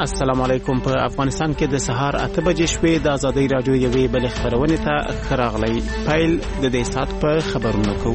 السلام علیکم. په افغانستان کې د سهار 8 بجې شوې د ازادۍ رادیو یوې بل خبرونه ته راغلی. پیل د دې سات په خبرونو کو.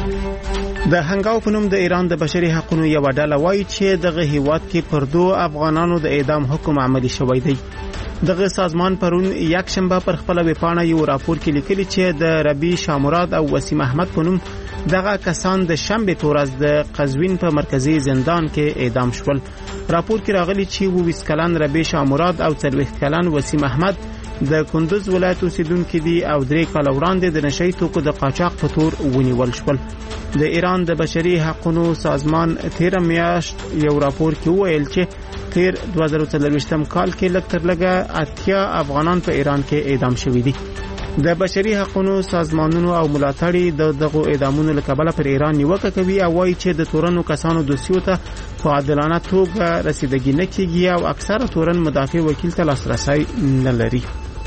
د هنګاو په نوم د ایران د بشري حقوقو یو ډله وایي چې دغه هیواد کې پر 2 افغانانو د اعدام حکم عملي شوی دی. دغه سازمان پرون یک شنبه پر خپل ویبپاڼه یو راپور کې لیکلی چې د ربی شامراد او وسیم احمد په نوم دغه کسان د شنبه په ورځ د قزوین په مرکزی زندان کې اعدام شول. راپور کې راغلی چې 20 کلن ربی شامراد او 30 کلن وسیم احمد د کندوز ولایت اوسیدونکو دي او 3 کال وړاندې د نشئی توکو د قاچاق په تور ونیول شول. د ایران د بشري حقوقو سازمان 13 میاشت یو راپور کې ویل چې تیر 2023 کال کې لږ تر لږه 80 افغانان په ایران کې اعدام شوي دي. د بشري حقوقو سازمانونو او ملاتړي دغه اعدامونو لکبله پر ایران نیوکه کوي او وایي چې د تورنو کسانو دوسیو ته په عادلانه توګه رسیدګي نه کیږي او اکثره تورن مدافع وکیل ته لاسرسي نه لري.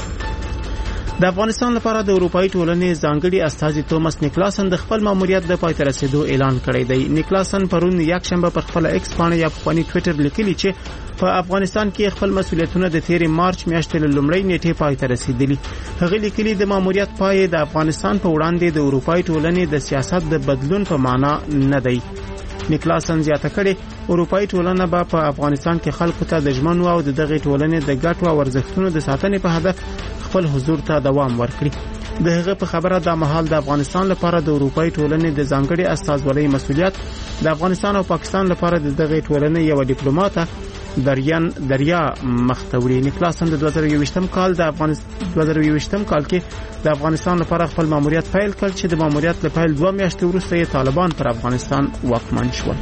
د افغانستان لپاره د اروپאי ټولنې ځانګړي استازي توماس نیکلاسن د خپل ماموریت د پای ته رسیدو اعلان کړی دی. نیکلاسن پرون یک شنبه پر خپل ایکس باندې یا په ټوئیټر لیکلی چې په افغانستان کې خپل مسؤلیتونه د 13 مارچ میاشتې له لومړۍ نیټې پای ته رسیدلي. هغه لیکلی د ماموریت پای د افغانستان په وړاندې د اروپאי ټولنې د سیاست د بدلون په معنا نه دی. نیکلاسن زیاته کړي اروپאי ټولنه به په افغانستان کې خلکو ته د ژمنو او دغه ټولنې د ګټو او ارزښتونو د ساتنې په هدف خپل حضور ته دوام ورکړي. د هغه په خبره د مهال د افغانستان لپاره د اروپאי ټولنې د ځانګړي استازولۍ مسؤلیت د افغانستان او پاکستان لپاره د دغه ټولنې یو ډیپلوماټ دریا مختوري. نیکلاسن د 2020 کال کې د افغانستان لپاره خپل ماموریت پیل کړ چې د ماموریت لپاره 2 میاشتې وروسته طالبان پر افغانستان واکمن شول.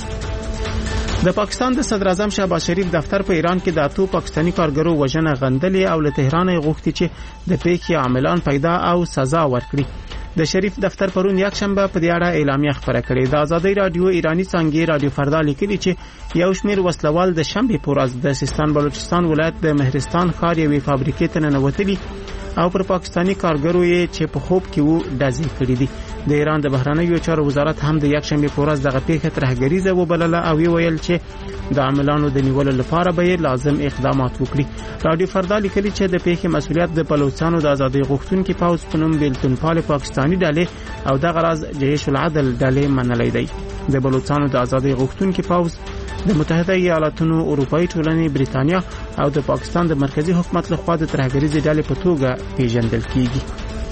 د پاکستان د صدر اعظم شهباز شریف دفتر په ایران کې د 8 پاکستانی کارګرو وژنه غندلې او له تهران غوښتي چې د پیښې عاملان پیدا او سزا ورکړي. د شریف دفتر پرون یک شنبه په دې اړه اعلامیه خبره کړې. د ازادۍ رادیو ایرانی څنګه رادیو فردا لیکلی چې یو شمیر وسلوال د شنبه په ورځ د سیستان بلوچستان ولایت د مهرستان ښار یوې فابریکې ته ننوتلي او پر پاکستانی کارګرو یې چې په خوب کې وو ډزې کړې دي. د ایران د بهرنیو چارو وزارت هم د یک شنبه په ورځ دغه پیښه ترهګریزه وبلله او ویل چې د عاملانو د نیولو لپاره به لازم اقدامات وکړي. رادیو فردا لیکلی چې د پیښې مسؤلیت د بلوچستانو د ازادۍ غوښتونکو پوځ په نوم بیلتون پال پاکستانی ډلې او د غرض جيش العدل ډلې منلې دی. د بلوچستانو د ازادۍ غوښتونکو پوځ د متحده ایالاتونو اروپאי ټولنې بریتانیا او د پاکستان د مرکزی حکومت لخوا د ترهګریزې ډلې په توګه پیژندل کیږي.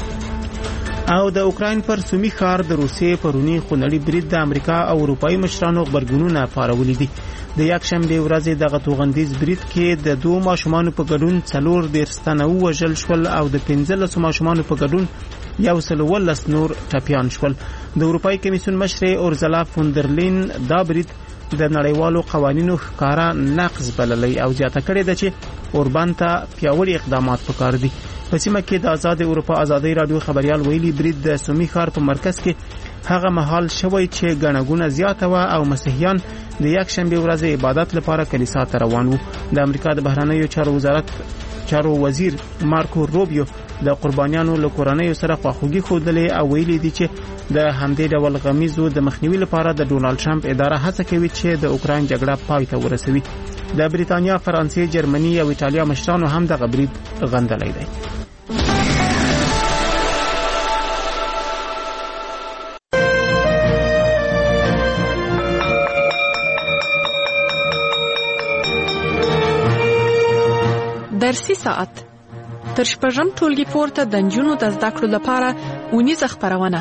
او د اوکراین پر سومي ښار د روسیې پرونی خونړي برید د امریکا او اروپאי مشرانو خبرګونونه پارولې دي. د یک شنبه ورځ دغه توغندیز برید کې د 2 ماشومان په ګډون 4 ستنه وژل شول او د 15 ماشومان په ګډون 111 نور ټپيان شول. د اروپאי کمیسیون مشر اورزلا فوندرلین دا برید د نړیوالو قوانینو ښکارا نقض بللی او زیاته کړې ده چې اوربان ته پیاوړي اقدامات پکار دي. په سیمه کې د آزاد اروپا ازادۍ رادیو خبريال ویلي برید د سومي ښار په مرکز کې هغه محل شوی چې ګڼګونه زیاته و او مسیحیان د یک شنبه ورځ عبادت لپاره کلیسا ته روان وو. د امریکا د بهرنیو چارو وزیر مارکو روبیو د قربانیانو له کورنۍ سره خواخوږي خوده او ویلي دي چې د همدې ډول غمیزو د مخنیوي لپاره د ډونالد ټرمپ اداره هڅه کوي چې د اوکراین جګړه پای ته ورسوي. د بریتانیا، فرانسې، جرمني او ایټالیا مشرانو هم د برید غندلې دي. درسي ساعت تر شپږم ټولګي پورته د نجونو د زده کړو لپاره اونیزه خپرونه.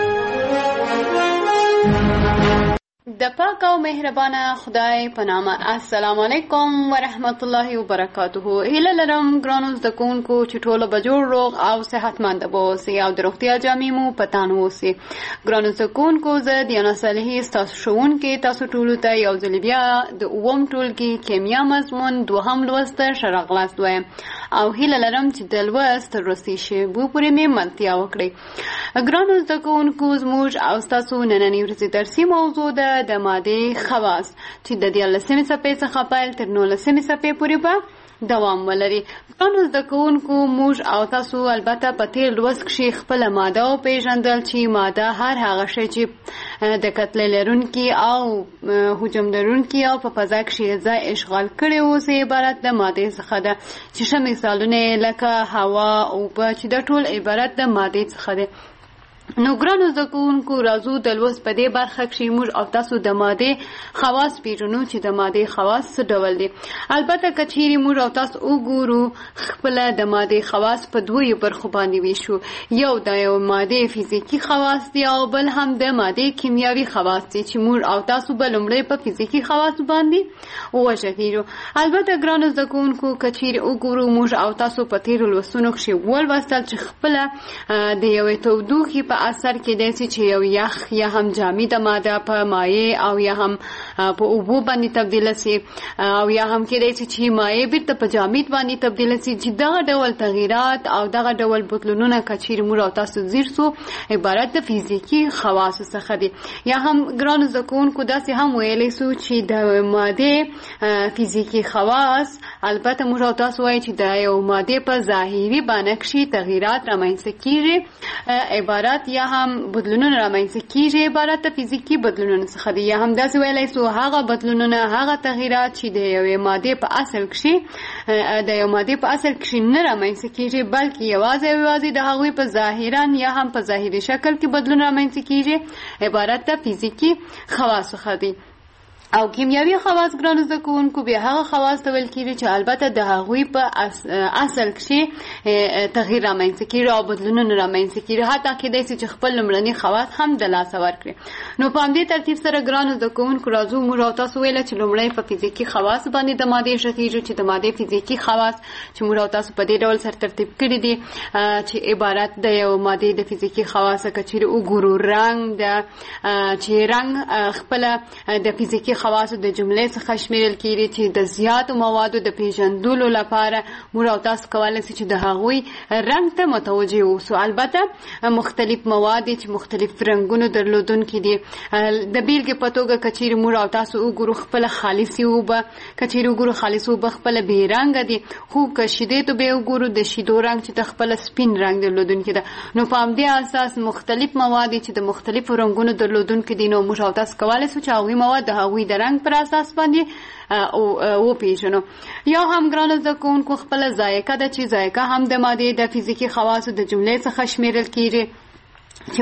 د پاک او مهربانه خدای په نامه. السلام علیکم ورحمت الله وبرکاته. هیله لرم ګرانو زده کوونکو چې ټول به جوړ روغ او صحتمند اوسئ او د روغتیا جامې مو په تن اوسئ. ګرانو زده کوونکو زه دیانا صالحي ستاسو ښوونکې تاسو ټولو ته یو ځل بیا د 9م ټولګي کیمیا مضمون 2م لوست ښه راغلاست وایم او هیله لرم چې د لوست وروستي شیبو پورې مې ملتیا وکړئ. ګرانو زده کوونکو زموږ او ستاسو نننۍ ورځې درسي موضوع ده د ماده خواص چې د 13مې صفحې څخه پیل تر 19مې صفحې پورې به دوام ولري. نو زده کوونکو موږ او تاسو البته په تیر لوست کې خپل ماده او پیژندل چې ماده هر هغه شی چې د کتلې لرونکي او حجم لرونکي او په فضا کې ځای اشغال کړي اوس عبارت د ماده څخه ده چې ښه مثالونه لکه هوا او په چې د ټول عبارت د ماده څخه ده. نو ګرانو زده کوونکو راځو د لوست په دې برخه کې موږ او تاسو د ماده خواص پیژنو چې د ماده خواص څه ډول دي. البته که چیرې موږ او تاسو وګورو خپل د ماده خواص په دوه برخو باندې ویشو، یو د یو ماده فزیکی خواص دي او بل هم د ماده کیمیاوي خواص دي چې موږ او تاسو به لومړی په فزیکی خواص باندې وژغیرو. البته ګرانو زده کوونکو که چیرې وګورو موږ او تاسو په تیر لوستونو کې ولوستل چې خپل د یوې تودوخې په اثر کې داسې چې یو یخ یا هم جامد ماده په مایع او یا هم په اوبو باندې تبدیل شي او یا هم کې داسې چې مایع بیرته په جامد باندې تبدیل شي، چې دغه ډول تغیرات او دغه ډول بدلونونه که چیرې موږ او تاسو زیر سو عبارت د فزیکي خواصو څخه دي. یا هم ګرانو زده کوونکو داسې هم ویلی سو چې د ماده فزیکي خواص البته موږ او تاسو وایي چې د یو ماده په ظاهري بڼه کې تغیرات رامنځته کیږي، عبارت یا هم بدلونونه رامنځته کیږي عبارت د فزیکي بدلونونو څخه دي. یا هم داسې ویلی سو هغه بدلونونه هغه تغیرات چې د یوې مادې په اصل کې نه رامنځته کیږي بلکې یوازې د هغوی په ظاهرا یا هم په ظاهري شکل کې بدلون رامنځته کیږي عبارت د فزیکي خواص څخه دي. او کیمیاوي خواص ګرانو زده کوونکو بیا هغه خواص ته ویل کیږي چې البته د هغوی په اصل کې تغییر رامنځته کیږي او بدلونونه رامنځته کیږي، حتی کېدای شي چې خپل لومړني خواص هم د لاسه ورکړي. نو په همدې ترتیب سره ګرانو زده کوونکو راځو موږ او تاسو ویل چې لومړی په فزیکي خواص باندې د مادې ژغېږو چې د مادې فزیکي خواص چې موږ او تاسو په دې ډول سره ترتیب کړي دي چې عبارت د یو مادې د فزیکي خواص که چیرې وګورو رنګ چې رنګ خپل د فزیکي خواص د جملې څخه شمیرل کیږي چې د زیاتو موادو د پیژندلو لپاره موږ او تاسو کولی شو چې د هغوی رنګ ته متوجه اوسو. البته مختلف مواد چې مختلف رنګونو درلودونکي دي. د بیلګې په توګه که چیرې موږ او تاسو وګورو خپل خالصې اوبه، که چیرې وګورو خالص اوبه خپل بې رنګه دي، خو که شیدې ته بیا وګورو د شیدو رنګ چې د خپل سپین رنګ درلودونکي ده. نو په همدې اساس مختلف مواد چې د مختلفو رنګونو درلودونکي دي نو موږ او تاسو کولی شو چې هغوی مواد د هغوی د رنګ پر اساس باندې وپیژنو. یا هم ګرانو زده کوونکو خپله ذایقه ده چې ذایقه هم د مادې د فزیکي خواصو د جملې څخه شمیرل کیږي چې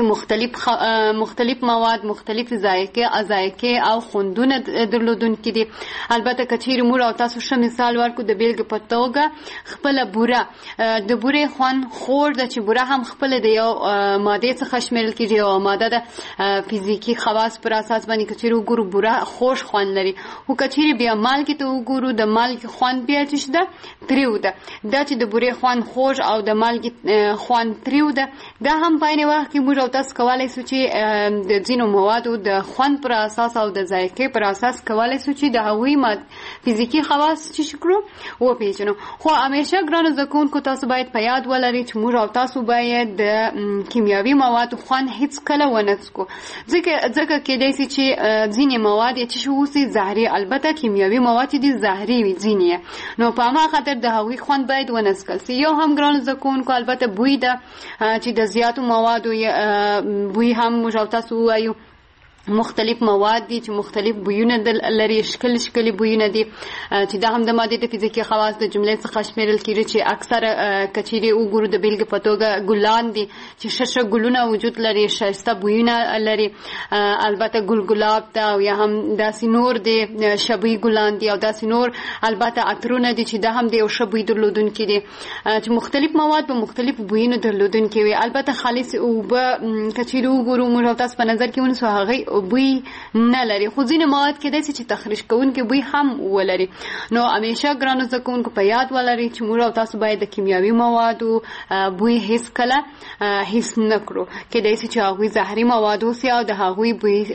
مختلف مواد مختلف ذایقې او خوندونه درلودونکي دي. البته که چیرې موږ او تاسو ښه مثال ورکړو د بیلګې په توګه خپله بوره، د بورې خوند خوږ ده چې بوره هم خپله د یو مادې څخه شمیرل کېږي او ماده د فزیکي خواص پر اساس باندې که چیرې وګورو بوره خوږ خوند لري. خو که چیرې بیا مالګې ته وګورو د مالګې خوند بیا چې ده تریو ده. دا چې د بورې خوند خوږ او د مالګې خوند تریو ده، دا هم په عین وخت کې موږ او تاسو کولی شو چې د ځینو موادو د خوند پر اساس او د ذایقې پر اساس کولی شو چې د هغوی فزیکي خواص چې کړو وپیژنو. خو همیشه ګرانو زده کوونکو تاسو باید په یاد ولرئ چې موږ او تاسو باید د کیمیاوي موادو خوند هیڅکله ونه څکو، ځکه کېدای شي چې ځینې مواد یې چې اوسي زهري، البته کیمیاوي مواد چې دي زهري وي ځینې، نو په هماغه خاطر د هغوی خوند باید ونه څکل شي. یو هم ګرانو زده کوونکو البته بوی ده چې د زیاتو موادو بوی هم موږ او تاسو ووایو مختلف مواد دي چې مختلف بویونه لري، شکل بویونه دي چې دا هم د مادې د فزیکي خواص د جملې څخه شمیرل کیږي چې اکثره که چیرې وګورو د بیلګې په توګه ګلان دي چې ښه ګلونه وجود لري، ښایسته بویونه لري. البته ګلاب ته او یا هم داسې نور دي شبوي ګلان دي او داسې نور البته عطرونه دي چې دا هم د یو ښه بوی درلودونکي دي چې مختلف مواد په مختلف بویونو درلودونکي وي. البته خالص اوبه که چیرې وګورو موږ او تاسو په نظر کې ونیسو هغې بوی نه لري، خو ځینې مواد کېدای شي چې تخریش کوونکي بوی هم ولري. نو همیشه ګرانو زده کوونکو په یاد ولرئ چې موږ او تاسو باید د کیمیاوي موادو بوی هیڅکله حس نه کړو. کېدای شي چې هغوی زهري مواد اوسي او د هغوی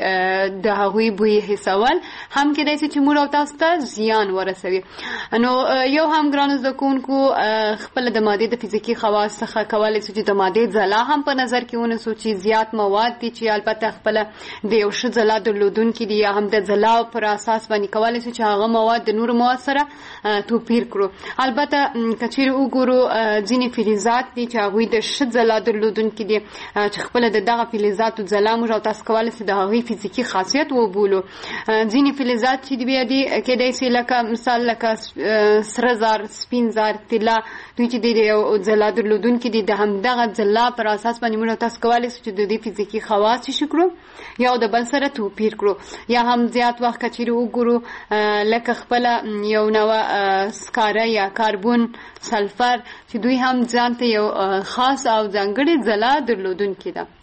بوی حسول هم کېدای شي چې موږ او تاسو ته زیان ورسوي. نو یو هم ګرانو زده کوونکو خپله د مادې د فزیکي خواص څخه کولی شو چې د مادې ځلا هم په نظر کې ونیسو چې زیات مواد دي چې البته خپله د یو ښه ځلا درلودونکي دي یا هم د ځلاو پر اساس باندې کولی شو چې هغه مواد د نورو مواد سره توپیر کړو. البته که چیرې وګورو ځینې فلزات دي چې هغوی د ښه ځلا درلودونکي دي چې خپله د دغه فلزاتو ځلا موږ او تاسو کولی شو د هغوی فزیکي خاصیت وبولو. ځینې فلزات چې بیا دي کیدای شي لکه مثال لکه سره زر، سپین زر، طلا، دوی چې د یو ځلا درلودونکي دي د همدغه ځلا پر اساس باندې موږ تاسو کولی شو چې د دې فزیکي خواص شي کړو یا د بل سره توپیر کړو. یا هم زیات وخت که چیرې وګورو لکه خپله یو نوع سکاره یا کاربون، سلفر چې دوی هم ځان ته یو خاص او ځانګړې ځلا درلودونکي ده.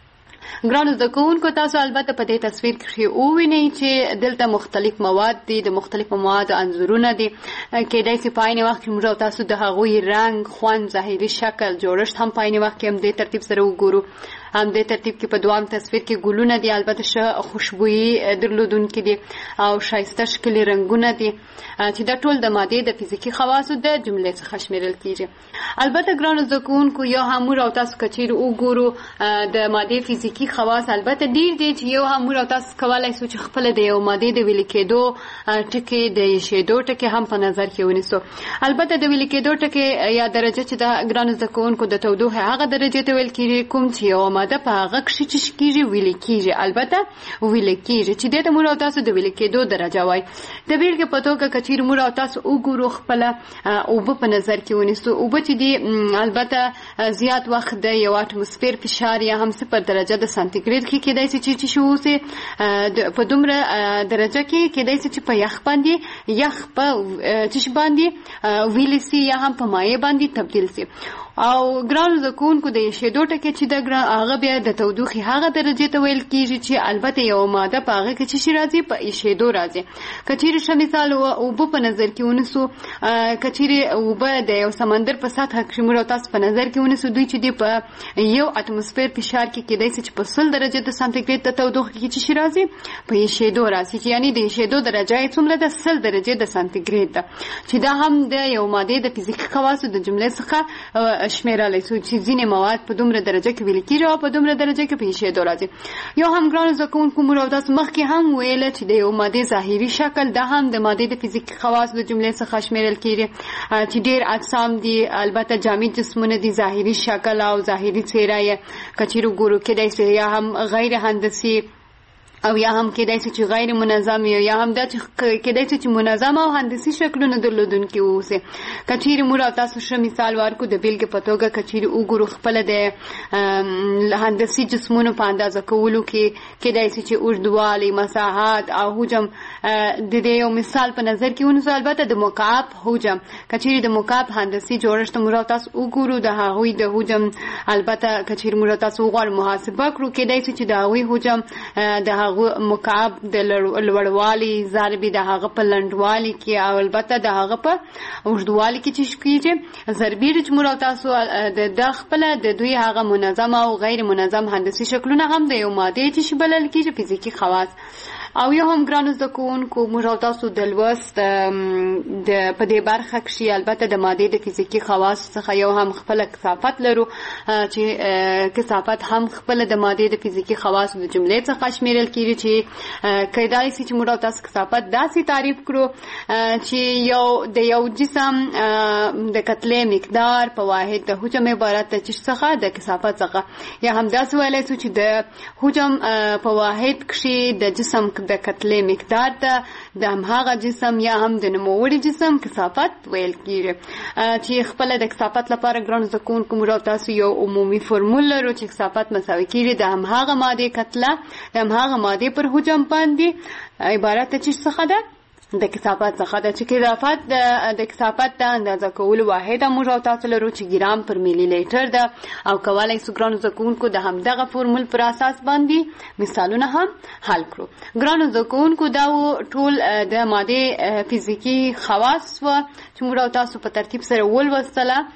ګرانو زده کوونکو تاسو البته په دې تصویر کې ووینئ چې دلته مختلف مواد دي، د مختلفو موادو انځورونه دي. کیدای شي په عین وخت کې موږ او تاسو د هغوی رنګ، خوند، ظاهري شکل، جوړښت هم په عین وخت کې هم دې ترتیب سره وګورو. هم دې ترتیب کې په دوام تصویر کې ګلونه دي، البته ښه خوشبويي درلودونکي دي او ښایسته ښکلي رنګونه دي چې دا ټول د مادې د فزیکي خواصو د جملې څخه شمیرل کیږي. البته ګرانو زده کوونکو یا هم موږ او تاسو که چیرې وګورو د مادې فزیکي خواص البته ډېر دي چې یو هم موږ او تاسو کولی شو چې خپله د یو مادې د ویلې کېدو ټکي، د ایښېدو ټکي هم په نظر کې ونیسو. البته د ویلې کېدو ټکي یا درجه چې د ګرانو زده کوونکو د تودوخې هغه درجې ته ویل کېږي کوم چې یو ماده په هغه کښې چې کېږي ویلې کېږي. البته ویلې کېږي چې دې ته موږ او تاسو د ویلې کېدو درجه وایي. د بېلګې په توګه که چیرې موږ او تاسو وګورو خپله اوبه په نظر کې ونیسو، اوبه چې دي البته زیات وخت د یو اټموسفیر فشار یا هم 0 درجه د سانتیګریډ کې کېدای شي چې شي اوسي په دومره درجه کې کېدای شي چې په یخ باندې یخ په چش باندې ویلې سي یا هم په مایع باندې تبدیل سي. او ګرانو زده کوونکو د ایښېدو ټکي چې د هغه بیا د تودوخې هغه درجې ته ویل کېږي چې البته یو ماده په هغه کې چې شي راځي په ایښېدو راځي. که چیرې ښه مثال اوبه په نظر کې ونیسو، که چیرې اوبه د یو سمندر په سطحه کې موږ تاسو په نظر کې ونیسو، دوی چې دی په یو اټموسفیر فشار کې کېدای شي چې په 100 درجه د سانتیګریډ د تودوخې کې چې شي راځي په ایښېدو راځي، چې یعنې د ایښېدو درجه یې څومره ده 100 درجې د سانتیګریډ ده، چې دا هم د یو مادې د فزیکي خواصو د جملې څخه شمیرلی شو چې ځینې مواد په دومره درجه کې ویل کېږي او په دومره درجه کې په ایښېدو راځي. یو هم ګرانو زده کوونکو موږ او تاسو مخکې هم ویله چې د یو مادې ظاهري شکل دا هم د مادې د فزیکي خواصو د جملې څخه شمیرل کېږي چې ډېر اجسام دي، البته جامد جسمونه دي، ظاهري شکل او ظاهري څېره یې که چیرې وګورو کېدای شي یا هم غیر هندسي او یا هم کېدای شي چې غیر منظم یا هم دا چې کېدای شي چې منظم او هندسي شکلونه درلودونکي واوسي. که چیرې موږ او تاسو ښه مثال ورکړو د بېلګې په توګه که چیرې وګورو خپله د هندسي جسمونو په اندازه کولو کې کېدای شي چې اوږدوالی، مساحت او حجم د دې یو مثال په نظر کې ونیسو. البته د مکعب حجم که چیرې د مکعب هندسي جوړښت موږ او تاسو وګورو د هغوی د حجم البته که چیرې موږ او تاسو وغواړو محاسبه کړو کېدای شي چې د هغوی حجم د مکعب د لوړوالي ضرب د هغه په لنډوالي کې او البته د هغه په اوږدوالي کې چې کېږي ضربي چې موږ او تاسو د خپله د دوی هغه منظم او غیر منظم هندسي شکلونه هم د یو مادې چې بلل کېږي فزیکي خواص. او یو هم ګرانو زده کوونکو موږ او تاسو د لوست په دې برخه کښې البته د مادې د فزیکي خواصو څخه یو هم خپله کثافت لرو چې کثافت هم خپله د مادې د فزیکي خواصو د جملې څخه شمیرل کېږي چې کېدای شي چې موږ او تاسو کثافت داسې تعریف کړو چې د یو جسم د کتلې مقدار په واحد د حجم عبارت د چیز څخه د کثافت څخه، یا هم داسې ویلی شو چې د حجم په واحد کښې د جسم د کتلې مقدار ته د هماغه جسم یا هم د نوموړي جسم کثافت ویل کېږي. چې خپله د کثافت لپاره ګرانو زده کوونکو موږ او تاسو یو عمومي فورمول لرو چې کثافت مساوي کېږي د هماغه مادې کتله د هماغه مادې پر حجم باندې عبارت د چیز څخه ده د کثافت څخه ده، چې د کثافت د اندازه کولو واحد موږ او تاسو لرو چې ګرام پر ملي لیټر ده او کولی شو ګرانو زده کوونکو د همدغه فورمول پر اساس باندې مثالونه هم حل کړو. ګرانو زده کوونکو دا ټول د مادې فزیکي خواص و چې موږ او تاسو په ترتیب سره ولوستله.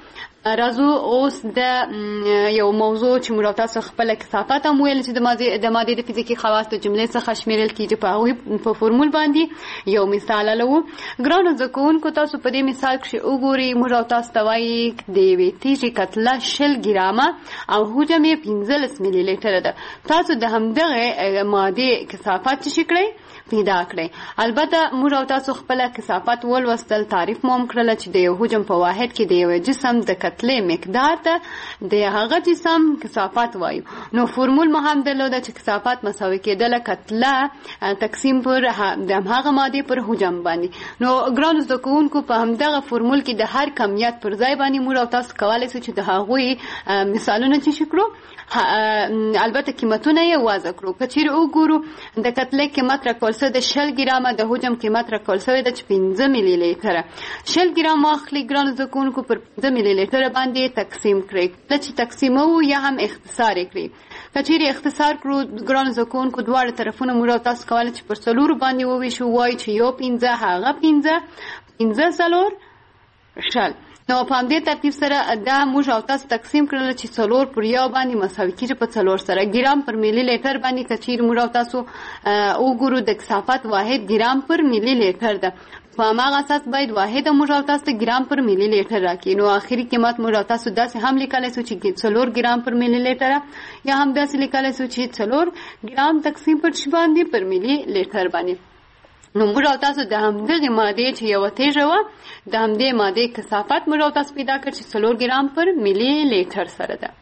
راځو اوس د یو موضوع چې موږ تاسو خپل کثافت هم ویل چې د مادې د فزیکي خواص د جملې څخه شمیرل کیږي په هغوی په فورمول باندې یو مثال لرو. ګرانو زده کوونکو تاسو په دې مثال کې وګورئ موږ تاسو ته وایي د یوې تیږې کتله 20 ګرامه او حجم یې 15 ملي لیټره ده. تاسو د همدغه مادې کثافت څه کړئ پیدا کړئ. البته موږ تاسو خپل کثافت ولوستل تعریف مو هم کړل چې د یو حجم په واحد کې د یو جسم د کتلې مقدار ته د هغه جسم کثافت وایو. نو فورمول مو هم درلوده چې کثافت مساوي کېدله کتله تقسیم پر د هغه مادې پر حجم باندې. نو ګرانو زده کوونکو په همدغه فورمول کې د هر کمیت پر ځای باندې موږ تاسو کولی شو چې د هغوی مثالونه چې کړو البته قیمتونه یې واضح کړو. که چیرې وګورو د کتلې قیمت راکول شوی د 20 ګرامه، د حجم قیمت راکول شوی د 15 ملي لیټره. 20 ګرام واخلئ ګرانو زده کوونکو پر 15 ملي لیټره باندې تقسیم کړئ. کله چې تقسیموو یا هم اختصار یې کړئ. که چیرې اختصار کړو ګرانو زده کوونکو دواړه طرفونه موږ تاسو کولی چې پر 4 باندې وویشو، وایي چې یو 15 هغه 15 څلور شل. نو په همدې ترتیب سره دا موږ او تاسو تقسیم کړل چې 4 پر یو باندې مساوي کېږي په 4 سره. ګرام پر ملي لیټر باندې که چیرې موږ او تاسو وګورو د کثافت واحد ګرام پر ملي لیټر ده. په هماغه اساس باید واحد موږ او تاسو ته ګرام پر ملي لیټر راکړي. نو آخري قیمت موږ او تاسو داسې هم لیکلی شو چې 4 ګرام پر ملي لیټر یا هم داسې لیکلی شو چې 4 ګرام تقسیم پر شي باندې پر ملي لیټر باندې. نو موږ او تاسو د همدغې مادې چې یوه تیږه وه د همدې مادې کثافت موږ او تاسو پیدا کړ چې 4 ګرام پر ملي لیټر سره ده.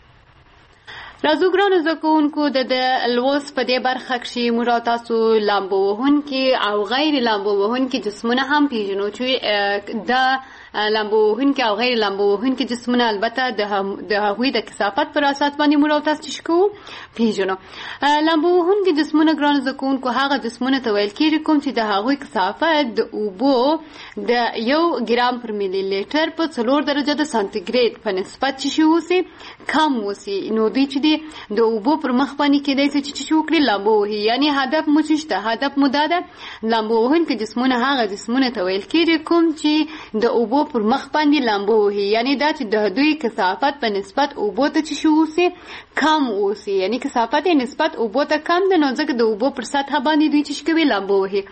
راځو ګرانو زده کوونکو د لوست په دې برخه کښې موږ او تاسو لامبو وهونکي او غیر لامبو وهونکي جسمونه هم پیژنو چې د لامبو وهونکي او غیر لامبو وهونکي جسمونه البته د هغوی د کثافت پر اساس باندې موږ او تاسو چې کوو پیژنو. لامبو وهونکي جسمونه ګرانو زده کوونکو هغه جسمونه ته ویل کېږي کوم چې د هغوی کثافت د اوبو د 1 ګرام پر ملي لیټر په 4 درجه د سانتیګریډ په نسبت چې اوسي کم اوسي. نو دوی چې د اوبو پر مخ باندې کېدای شي چې وکړي لامبو وهي. یعنی هدف مو چې شته، هدف مو دا ده لامبو وهونکي جسمونه هغه جسمونه ته ویل کېږي کوم چې د اوبو پر مخ باندې لامبو وهي. یعنی دا چې د دوی کثافت په نسبت اوبو ته چې اوسي کم اوسي. یعنی کثافت یې نسبت اوبو ته کم ده، نو ځکه د اوبو پر سطحه باندې دوی چې کوي لامبو وهي.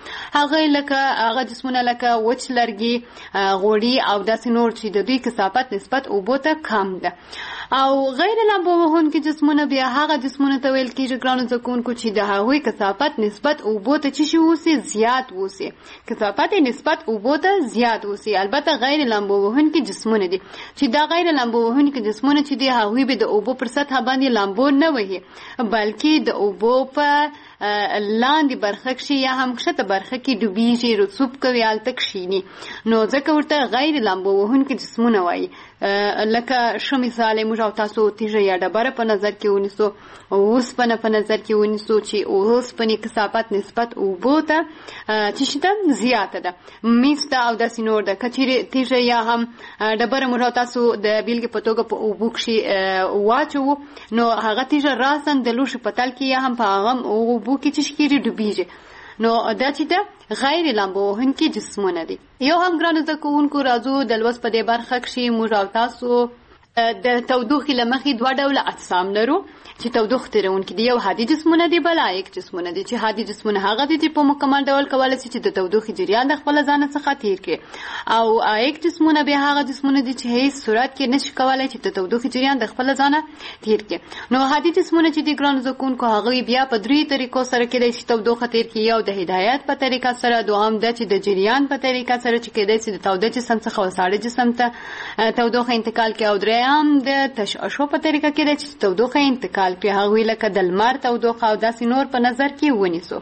هغه جسمونه لکه وچ لرګي، غوړي او داسې نور چې د دوی کثافت نسبت اوبو ته کم ده. او غیر لامبو وهونکي جسمونه بیا هغه جسمونه ته ویل کېږي ګرانو زده کوونکو چې د هغوی کثافت نسبت اوبو ته چې اوسي زیات اوسي. کثافت یې نسبت اوبو ته زیات اوسي. البته غیر لامبو وهونکي جسمونه دي چې دا غیر لامبو وهونکي جسمونه چې دي هغوی به د اوبو پر سطحه باندې لامبو نه وهي، بلکې د اوبو په لاندې برخه کښې یا هم کښته برخه کې ډوبېږي، رسوب کوي، هلته کښېني. نو ځکه ورته غیر لامبو وهونکي جسمونه وایي. لکه ښه مثال یې موږ او تاسو تیږه یا ډبره په نظر کې ونیسو، اوسپنه په نظر کې ونیسو چې اوسپنې کثافت نسبت اوبو ته چې شته زیاته ده، میز ته او داسې نور ده. که چیرې تیږه یا هم ډبره موږ او تاسو د بیلګې په توګه په اوبو کښې واچوو، نو هغه تیږه راساً د لوښي په تل کې یا هم په هغه اوبو کې چې کېږي ډوبېږي. نو دا چې ده غیر لامبو وهونکي جسمونه دي. یو هم ګرانو زده کوونکو راځو د لوست په دې برخه کښې موږ او تاسو د تودوخې له مخې 2 ډوله اجسام لرو چې تودوخه تیرونکي دي. یو هادي جسمونه دي، بل عایق جسمونه دي. چې هادي جسمونه هغه دي چې په مکمل ډول کولی شي چې د تودوخې جریان د خپل ځان څخه تیر کړي، او عایق جسمونه بیا هغه جسمونه دي چې هیڅ صورت کې نشي کولی چې د تودوخې جریان د خپل ځان تیر کړي. نو هادي جسمونه چې دي ګرانو زده کوونکو هغوی بیا په 3 طریقو سره کېدای شي تودوخه تیر کړي. یو د هدایت په طریقه سره، دوهم دا چې د جریان په طریقه سره چې کېدای شي د توده جسم څخه وساړه جسم ته تودوخه انتقال کړي، او درېیم د تشعشع په طریقه کېدای شي تودوخه انتقال کړي. هغوی لکه د لمر تودوخه او داسې نور په نظر کې ونیسو.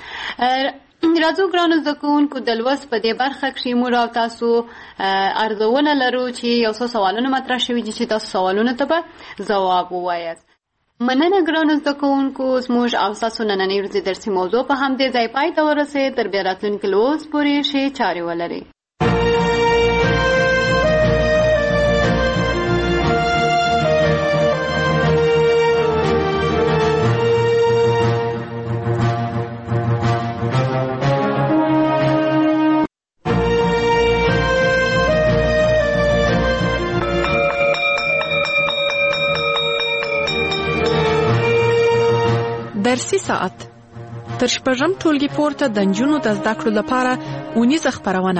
راځو ګرانو زده کوونکو د لوست په دې برخه کښې موږ او تاسو ارزونه لرو چې یو څو سوالونه مطرح شوي دي چې تاسو سوالونو ته به ځواب ووایاست. مننه ګرانو زده کوونکو، زموږ او ستاسو نننۍ ورځې درسي موضوع په همدې ځای پای ته ورسېد. تر بیا راتلونکي لوست پورې ښې چارې ولرئ. ساعت تر شپږم ټولګي پورته د نجونو د زده کړو لپاره اونیزه خپرونه.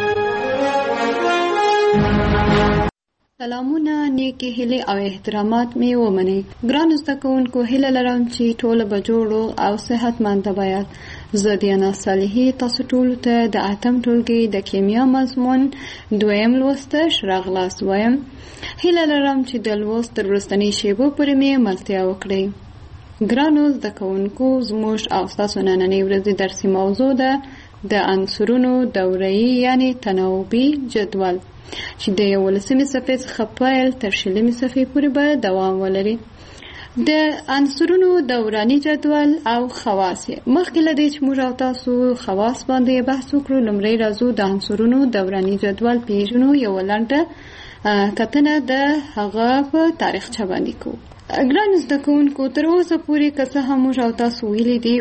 سلامونه، نیکی هیلې او احترامات مې ومنئ. ګرانو زده کوونکو، هیله لرم چې ټوله به جوړ او صحتمنده بیاست. زه دیانا صالحي تاسو ټولو ته د 8م ټولګي د کیمیا مضمون 2م لوستش راغلاست وایم. هیله لرم چې د لوست تر وروستنۍ شیبو پورې مې ملتیا وکړئ. ګرانو زده کوونکو، زموږ او ستاسو نننۍ ورځې درسي موضوع ده د عنصرونو دوره‌یي یعنی تناوبي جدول چې د 11مې صفحې څخه پیل تر 20مې صفحې پورې به دوام ولري. د عنصرونو دوراني جدول او خواص. مخکې له دې چې موږ او تاسو خواص باندې بحث وکړو، لومړی راځو د عنصرونو دوراني جدول پیژنو. یو لنډه کتنه د هغه په تاریخچه باندې کوو. ګران زده کوونکو، تر اوسه پورې که څه هم موږ او تاسو ویلي دي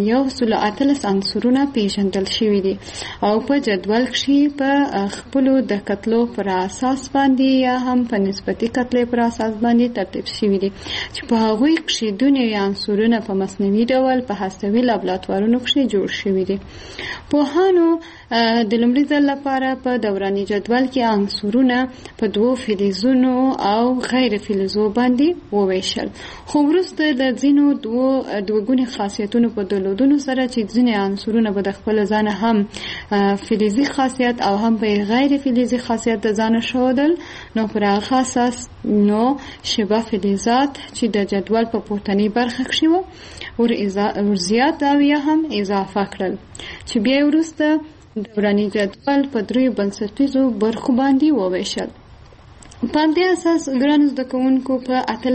113 عنصرونه پیژندل شوي دي او په جدول کښې په خپلو د کتلو پر اساس باندې یا هم په نسبتي کتلې پر اساس باندې ترتیب شوي دي چې په هغوی کښې دنیوي عنصرونه په مصنوعي ډول په هستوي لابراتوارونو کښې جوړ شوي دي. پوهانو د لومړي ځل لپاره په دوراني جدول کې عنصرونه په 2 فلزونو او غیر فلزو باندې وویشل، خو وروسته د ځینو دوه خاصیتونو په درلودلو سره چې ځینې عنصرونه به د خپل ځانه هم فلزي خاصیت او هم به غیر فلزي خاصیت د ځانه ښودل، نو پر هغه اساس نو شبه فلزات چې د جدول په پورتنۍ برخه کښې وو ور زیات او یا هم اضافه کړل، چې بیا وروسته دوراني جدول په 3 بنسټیزو برخو باندې وویشل. په همدې اساس ګرانو زده کوونکو په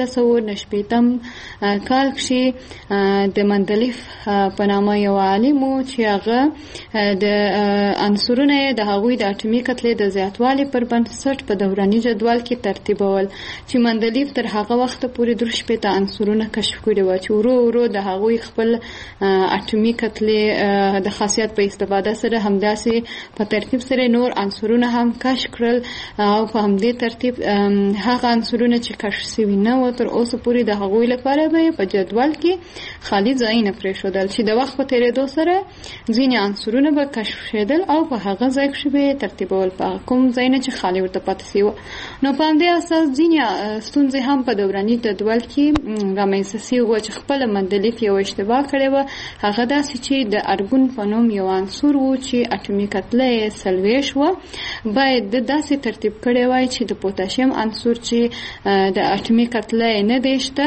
1890 کال کښې د مندلیف په نامه یو عالم و چې هغه د عنصرونه د هغوی د اټومي کتلې د زیاتوالي پر بنسټ په دوراني جدول کې ترتیبول، چې مندلیف تر هغه وخته پورې 2 عنصرونه کشف کړي وو چې ورو ورو د هغوی خپل اټومي کتلې د خاصیت په استفاده سره همداسې په ترتیب سره نور عنصرونه هم کشف کړل او په همدې ترتیب هغه عنصرونه چې کشف شوي نه وو تر اوسه پورې د هغوی لپاره به په جدول کې خالي ځایونه پرېښودل، چې د وخت په تېرېدو سره ځینې عنصرونه به کشف شېدل او په هغه ځای کښې به ترتیبول په کوم ځایونه چې خالي ورته پاتې سوي وو. نو په همدې اساس ځینې ستونزې هم په دوراني جدول کې رامنځته سوي وو چې خپله مندلیف یو اشتباه کړې وه. هغه داسې چې د ارګون په نوم یو عنصر و چې اټومي کتله یې 40 وه، باید د داسې ترتیب کړی وای چې د پوتاشیم عنصر چې د اټومي کتله یې نه دی شته،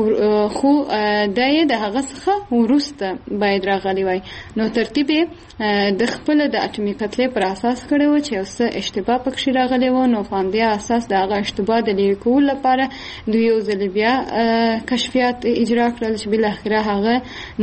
خو دا یې د هغه څخه وروسته باید راغلی وای. نو ترتیب یې د خپله د اټومي کتلې پر اساس کړی و چې یو څه اشتباه پکښې راغلی و. نو په همدې اساس د هغه اشتباه د لرې کولو لپاره دوی یو ځل بیا کشفیات اجرا کړل چې بالاخره هغه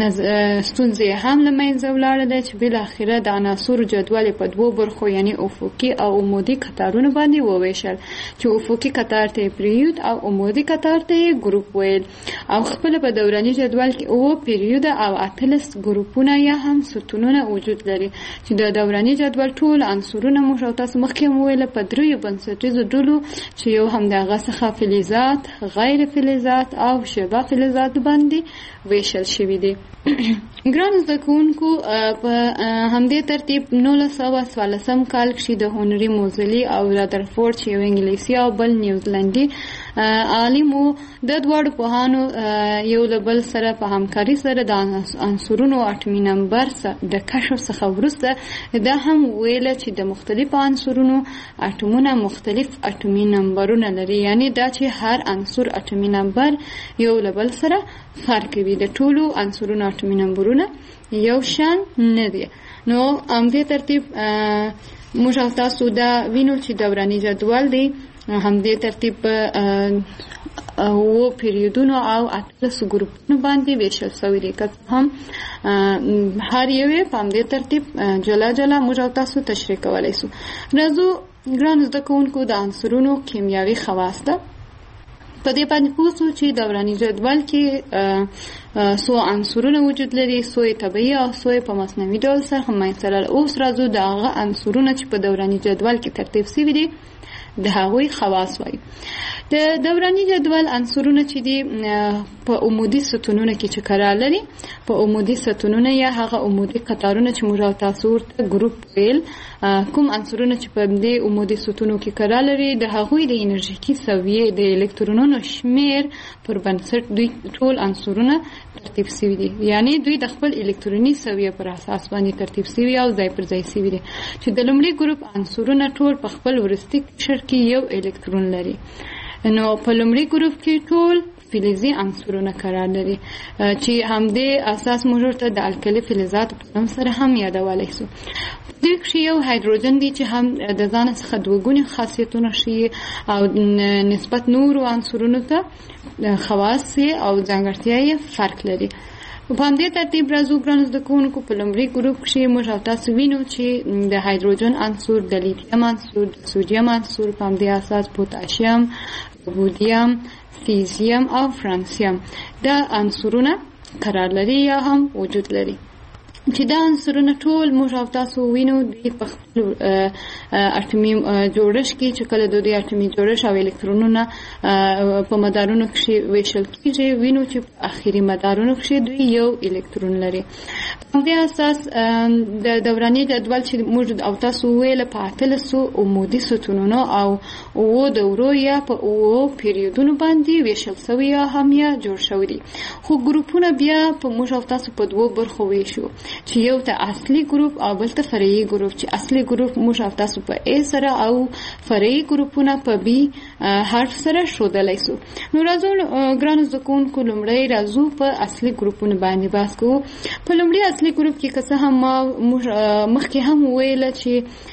ستونزې هم له منځه ولاړله، چې بالاخره د عناصرو جدول په 2 برخو یعنی افقي او عمودي کتارونو باندې وویشل، چې افقي کتار ته پیریود او عمودي کتار ته ګروپ ویل، او خپل په دوراني جدول کې 9 پیریود او 18 ګروپونه یا هم ستونونه وجود لري، چې د دوراني جدول ټول عنصرونه موږ او تاسو مخکې ویل په 3 بنسټیزو ډلو چې یو هم دغه څخه فلزات، غیر فلزات او شبه فلزات باندې ویشل شوي دي. ګران زده کوونکو، په همدې ترتیب 1914 کال کښې د هنري موزلي او رادرفورد چې یو انګلیسي او بل نیوزیلندي عالم و، د دواړو پوهانو یو له بل سره په همکاري سره د عنصرونو اټومي نمبر د کشف څخه وروسته دا هم ویله چې د مختلفو عنصرونو اټومونه مختلف اټومي نمبرونه لري، یعنی دا چې هر عنصر اټومي نمبر یو له بل سره فرق کوي، د ټولو عنصرونو اټومي نمبرونه یو شان نه دي. نو همدې ترتیب موږ او تاسو دا وینو چې دوراني جدول دی همدې ترتیب او پیریودونو او 18 ګروپونو باندې ویشل شوی دی، که هم هر یو په همدې ترتیب جلا جلا موږ او تاسو تشریح کولی شو. راځو ګران زده کوونکو د عنصرونو کیمیاوي خواص ته په دې باندې پوه شو چې دوراني جدول کې څو عنصرونه وجود لري، څو یې طبیعي او څو یې په مصنوعي ډول سره منځته راغلل. اوس راځو د هغه عنصرونه چې په دوراني جدول کې ترتیب شوي دي د هغوی خواص وایي، د دوراني جدول عنصرونه چې دي په عمودي ستونونو کې چې قرار لري، په عمودي ستونونو یا هغه عمودي قطارونه چې موږ او تاسو ورته ګروپ ویل، کوم عنصرونه چې په دې عمودي ستونو کې قرار لري د هغوی د انرژیکي سویې د الکترونونو شمیر پر بنسټ دوی ټول عنصرونه ترتیب شوي دي، یعنی دوی د خپل الکتروني سویې پر اساس باندې ترتیب شوي او ځای پر ځای شوي دي چې د لومړي ګروپ عنصرونه ټول په خپل وروستي قشر کې یو الکترون لري. نو په لومړي ګروپ کې ټول فلزي عنصرونه قرار لري چې همدې اساس موږ ته د الکلي فلزات په نوم سره هم یادولی شو. دوی کې یو هایدروجن دی چې هم د ځان څخه دوه ګونې خاصیتونه ښیي او نسبت نورو عنصرونو ته خواص او ځانګړتیاوې فرق لري. په همدې ترتیب راځو ګرانو زده کوونکو په لومړي ګروپ کې موږ او تاسو وینو چې د هایدروجن عنصر، د لیتیم عنصر، د سوډیم عنصر، په همدې اساس پوتاشیم، رودیم، سیزیم او فرانسیم دا عنصرونه قرار لري یا هم وجود لري چې دا عنصرونه ټول موږ او تاسو وینو د په خپل اټومي جوړښت کې چې کله د دې اټومي جوړښت او الکترونونه په مدارونو کې ویشل کېږي، وینو چې په اخري مدارونو کې دوی یو الکترون لري. په دې اساس د دوراني جدول چې موږ او تاسو ویل په 1300 عمودي ستونونو او دورو یا په پیریودونو باندې ویشل شوی یا هم یا جوړ شوی دي. خو ګروپونه بیا په موږ او تاسو په دوه برخو ویشو چې یو ته اصلي ګروپ او بل ته فرعي ګروپ، چې اصلي ګروپ موږ او تاسو په A سره او فرعي ګروپونه په B حرف سره ښودلی شو. نو راځو ګرانو زده کوونکو لومړی راځو په اصلي ګروپونو باندې بحث کوو. په لومړي اصلي ګروپ کې که څه هم مخکې هم ویله چې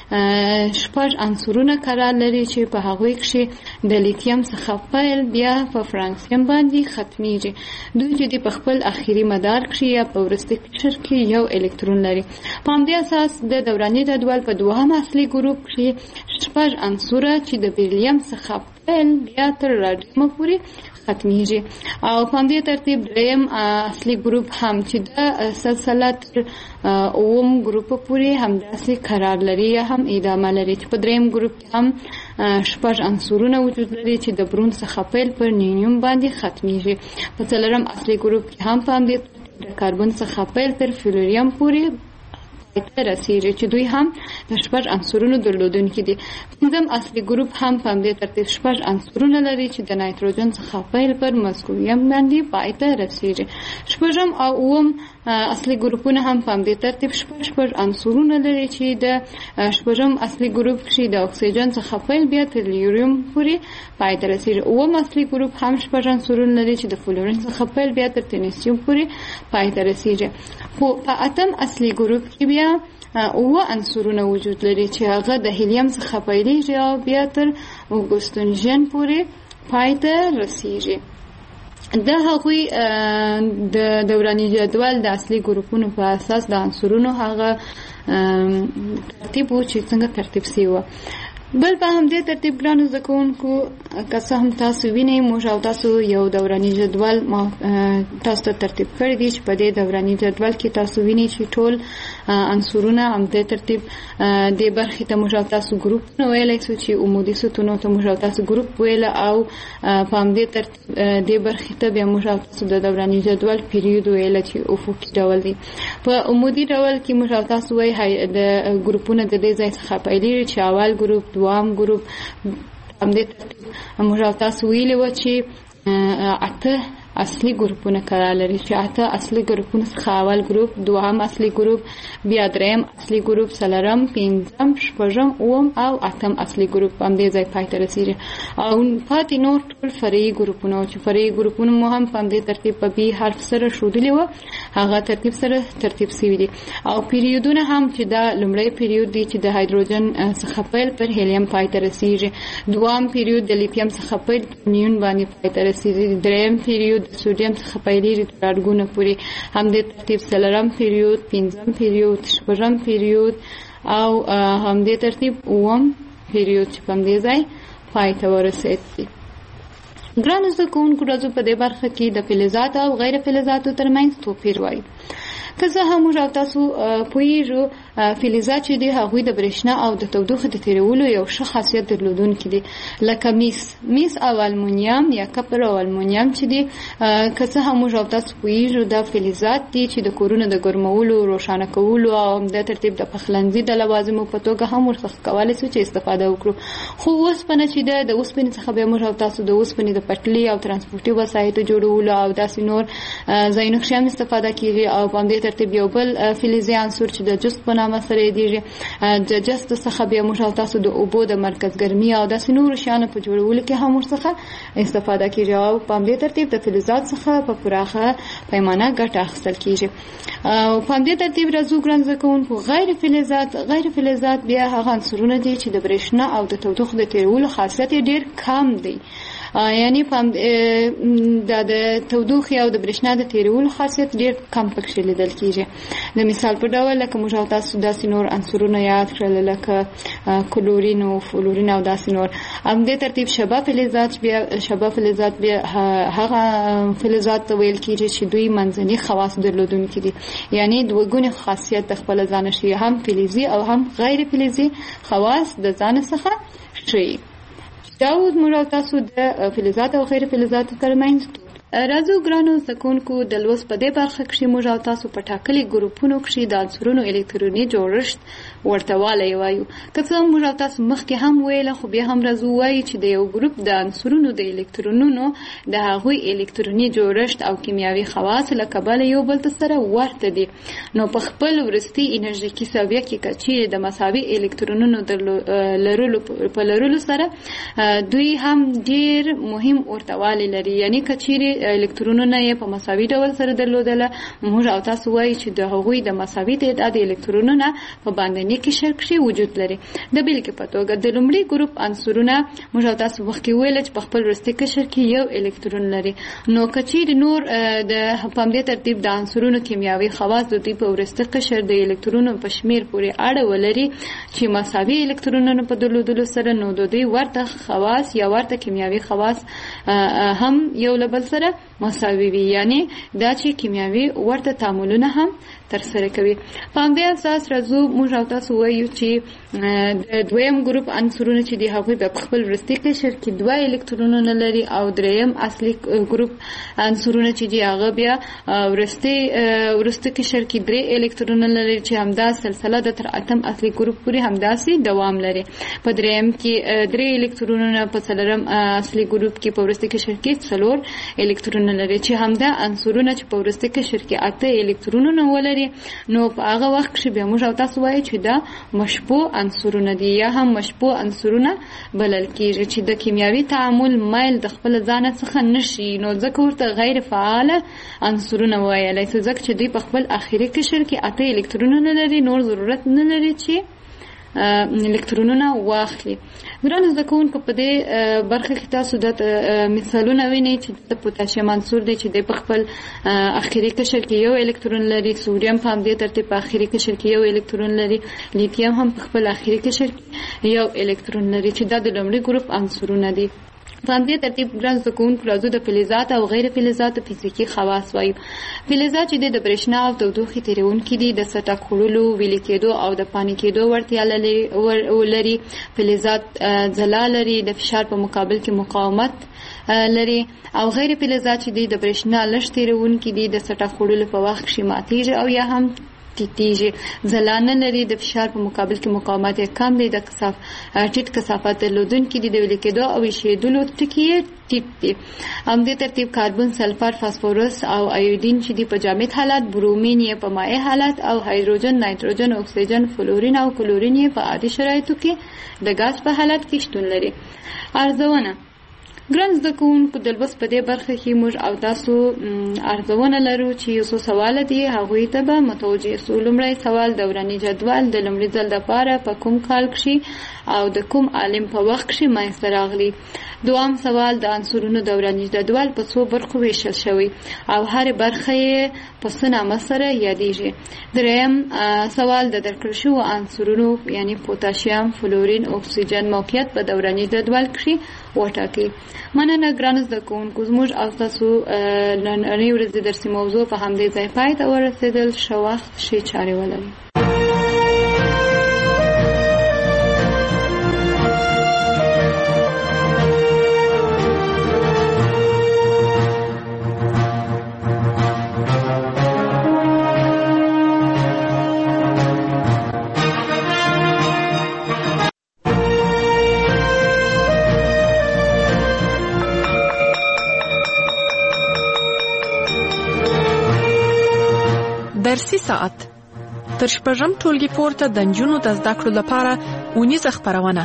شپږ عنصرونه قرار لري چې په هغوی کې د لیتیم څخه پیل بیا په فرانسیم باندې ختمیږي. دوی چې په خپل اخري مدار کې یا په وروستي قشر کې یو الکترون لري. په همدې اساس د دوراني جدول په دوهم اصلي ګروپ کې شپږ عنصره چې د بیریلیم څخه پیل بیا تر راډیم پورې ختمیږي. او په همدې ترتیب دریم اصلي ګروپ هم چې د سلسله تر اوم ګروپ پورې همداسې قرار لري یا هم ادامه لري، چې په دریم ګروپ کې هم شپږ عنصرونه وجود لري چې د برون څخه پیل پر نیونیم باندې ختمیږي. په څلورم اصلي ګروپ کې هم په همدې د کاربن څخه پیل تر فلوریم پورې رسیږي چې دوی هم د شپږ عنصرونو درلودونکي دي. پنځم اصلي ګروپ هم په همدې ترتیب شپږ عنصرونه لري چې د نایتروجن څخه پیل پر مسکویم باندې پای ته رسیږي. شپږم او اووم اصلي ګروپونه هم په همدې ترتیب شپږ عنصرونه لري چې د شپږم اصلي ګروپ کې د اکسیجن څخه پیل بیا تر لیوریم پورې پای ته رسیږي. اووم اصلي ګروپ هم شپږ عنصرونه لري چې د فلورین څخه پیل بیا تر تنیسیوم پورې پای ته رسیږي. خو په اتم اصلي ګروپ کې بیا اوه عنصرونه وجود لري چې هغه د هیلیم څخه پیلېږي او بیا تر اوګوستنجن پورې پای ته رسیږي. د هغوی د دوراني جدول د اصلي ګروپونو په اساس د عنصرونو هغه ترتیب و چې څنګه ترتیب شوی و. بل په همدې ترتیب ګرانو زده کوونکو که څه هم تاسو وینئ موږ او تاسو یو دوراني جدول تاسو ته ترتیب کړی دی چې په دې دوراني جدول کې تاسو وینئ چې ټول عنصرونه همدې ترتیب دې برخې ته موږ او تاسو ګروپونه ویلی شو چې عمودي ستونو ته موږ او تاسو ګروپ ویله او په همدې ترتیب دې برخې ته بیا موږ او تاسو د دوراني جدول پیریود ویله چې افقي ډول دی. په عمودي ډول کې موږ او تاسو وایي د ګروپونه د دې ځای څخه پیلېږي چې اول ګروپ، دوام ګروپ، همدې ترتیب موږ او تاسو ویلي وو چې اته اصلي ګروپونه قرار لري چې اته اصلي ګروپونه څخه اول ګروپ، دوهم اصلي ګروپ، بیا دریم اصلي ګروپ، څلورم، پنځم، شپږم، اووم او اتم اصلي ګروپ همدې ځای پای ته رسیږي. او پاتې نور ټول فرعي ګروپونه چې فرعي ګروپونه مو هم په همدې ترتیب په بي حرف سره ښودلي وو هغه ترتیب سره ترتیب شوي دي. او پیریودونه هم چې دا لومړی پیریود دی چې د هایدروجن څخه پیل پر هیلیم پای ته رسیږي، دوام پیریود د لیتیم څخه پیل پر نیون باندې پای ته رسیږي، دریم پیریود د سوډیم څخه پیلېږي تر اټګونه پورې، همدې ترتیب څلورم پیریود، پنځم پیریود، شپږم پیریود او همدې ترتیب اووم پیریود چې په همدې ځای پای ته ورسېدي. ګرانو زده کوونکو راځو په دې برخه کې د فلزاتو او غیر فلزاتو ترمنځ توپیر وایو. که څه هم موږ او تاسو پوهیږو فلزات چې دي هغوی د برېښنا او د تودوخې د تیرولو یو ښه خاصیت درلودونکي دي، لکه میس او المونیم یا کپر او المونیم چې دي. که څه هم موږ او تاسو پوهیږو دا فلزات دي چې د کورونو د ګرمولو، روښانه کولو او د ترتیب د پخلنځي د لوازمو په توګه هم ورڅخه کولی شو چې استفاده وکړو. خو اوسپنه چې ده، د اوسپنې څخه بیا موږ او تاسو د اوسپنې د پټلۍ او ترانسپورټي وسایطو جوړولو او داسې نور ځایونو کښې هم استفاده کېږي. او په همدې ترتیب یو بل فلزي عنصر چې د جست په نامه سره یادېږي، د جست څخه بیا موږ او تاسو د اوبو د مرکزګرمي او داسې نورو شیانو په جوړولو کې هم ورڅخه استفاده کېږي. او په همدې ترتیب د فلزات څخه په پراخه پیمانه ګټه اخیستل کېږي. او په همدې ترتیب راځو ګران زده کوونکو، غیر فلزات بیا هغه عنصرونه دي چې د برېښنا او د تودوخې د تیرولو خاصیت یې ډېر کم دی. یعنی د تودوخې او د برېښنا د تیرولو خاصیت ډېر کم پکښې لیدل کېږي. د مثال په ډول لکه موږ او تاسو داسې نور عنصرونه یاد کړل لکه کلورین او فلورین او داسې نور. همدې ترتیب شبه فلزات بیا هغه فلزات ته ویل کېږي چې دوی منځني خواص درلودونکي دي، یعنی دوه ګونې خاصیت د خپله ځانه ښیي، هم فلزي او هم غیر فلزي خواص د ځانه څخه ښیي. دا اوس موږ او تاسو د فلزات او غیر فلزاتو ترمنځ راځو ګرانو زده کوونکو، د لوست په دې برخه کښې موږ او تاسو په ټاکلي ګروپونو کښې د عنصرونو الکتروني جوړښت ورته والی وایو. که څه موږ او تاسو مخکې هم ویله، خو بیا هم راځو وایو چې د یو ګروپ د عنصرونو د الکترونونو د هغوی الکتروني جوړښت او کیمیاوي خواص له کبله یو بل ته سره ورته دي. نو په خپل وروستي انرژیکي سویه کې که چیرې د مساوي الکترونونو په لرلو سره دوی هم ډېر مهم ورته والی لري. یعنی که چیرې الکترونونه یې په مساوي ډول سره درلودله، موږ او تاسو وایو چې د هغوی د مساوي تعداد الکترونونه په باندني قشر کښې وجود لري. د بېلګې په توګه د لومړي ګروپ عنصرونه موږ او تاسو مخکې ویله چې په خپل وروستي قشر کې یو الکترون لري. نو که چیرې نور په همدې ترتیب د عنصرونو کیمیاوي خواص د دوی په وروستي قشر د الکترونو په شمېر پورې اړه ولري چې مساوي الکترونونو په درلودلو سره، نو د دوی ورته خواص یا ورته کیمیاوي خواص هم یو له بل سره مساوي وي، یعنی دا چې کیمیاوي ورته تعاملونه هم ترسره کوي. په همدې اساس راځو موږ او تاسو وایو چې د دویم ګروپ عنصرونه چې دي هغوی په خپل وروستي قشر کې دوه الکترونونه لري، او دریم اصلي ګروپ عنصرونه چې دي هغه بیا وروستي قشر کې درې الکترونونه لري چې همدا سلسله د تر اتم اصلي ګروپ پورې همداسې دوام لري. په دریم کې درې الکترونونه، په څلورم اصلي ګروپ کې په وروستي قشر کې څلور الکترونونه لري چې همدا عنصرونه چې په وروستي قشر کې اته الکترونونه ولري. نو په هغه وخت کې بیا موږ او تاسو وایو چې دا مشبوع عنصرونه دي یا هم مشبوع عنصرونه بلل کېږي چې د کیمیاوي تعامل میل د خپل ځان څخه نشي، نو ځکه ورته غیر فعاله عنصرونه ویلی شي، ځکه چې دوی په خپل اخري قشر کې اته الکترونونه لري، نور ضرورت نه لري چې الکترونونه واخلي. ګرانو زده کوونکو، په دې برخه کې تاسو د مثالونه وینئ چې د پوتاشیم عنصر دی چې د په خپل اخري قشر کې یو الکترون لري، سوریم په همدې ترتیب په اخري قشر کې یو الکترون لري، لیتیم هم په خپل اخري قشر کې یو الکترون لري چې دا د لومړي ګروپ عنصرونه دي. په همدې ترتیب ګران زده کوونکو راځو د فلزات او غیر فلزاتو فزیکي خواص وایو. فلزات چې د برېښنا او تودوخې تیرونکي دي، د سطح خوړلو، ویلې کېدو او د پانې کېدو وړتیا لري. فلزات ځلا لري، د فشار په مقابل کې مقاومت لري. او غیر فلزات چې د برېښنا لږ تیرونکي دي، د سطح خوړلو په وخت کې ماتېږي او یا هم ټیټیږي. ځلا نه لري، د فشار په مقابل کې مقاومت یې کم دی، د ټیټ کثافت درلودونکي دي، د ویلې کېدو او ایشېدلو ټکي یې ټیټ دي. همدې ترتیب کاربن، سلفر، فاسفورس او ایودین چې دي په جامد حالت، برومین یې په مائع حالت، او هایدروجن، نایتروجن، اکسیجن، فلورین او کلورین یې په عادي شرایطو کې د ګاز په حالت کې شتون لري. ارزونه ګران زده کوونکو، د لوست په دې برخه کې موږ او تاسو ارزونه لرو چې یو څو سوال دي، هغوی ته به متوجه سو. لومړی سوال دوراني جدول د لومړي ځل لپاره په کوم کال کښې او د کوم عالم په وخت کښې منځته راغلی. دوام سوال د عنصرونو دوراني جدول په څو برخو ویشل شوی او هرې برخه یې په څه نامه سره یادیږي. دریم سوال د درکړل شوو عنصرونو یعنی پوتاشیم، فلورین، اکسیجن موقعیت په دوراني جدول کښې وټاکئ. مننه ګرانو زده کوونکو، زموږ او تاسو نننۍ ورځې درسي موضوع په همدې ځای پای ته ورسېدل. ښه وخت، ښې چارې ولرئ. درسي ساعت تر شپږم ټولګي پورته د نجونو د زده کړو لپاره اونیزه خپرونه.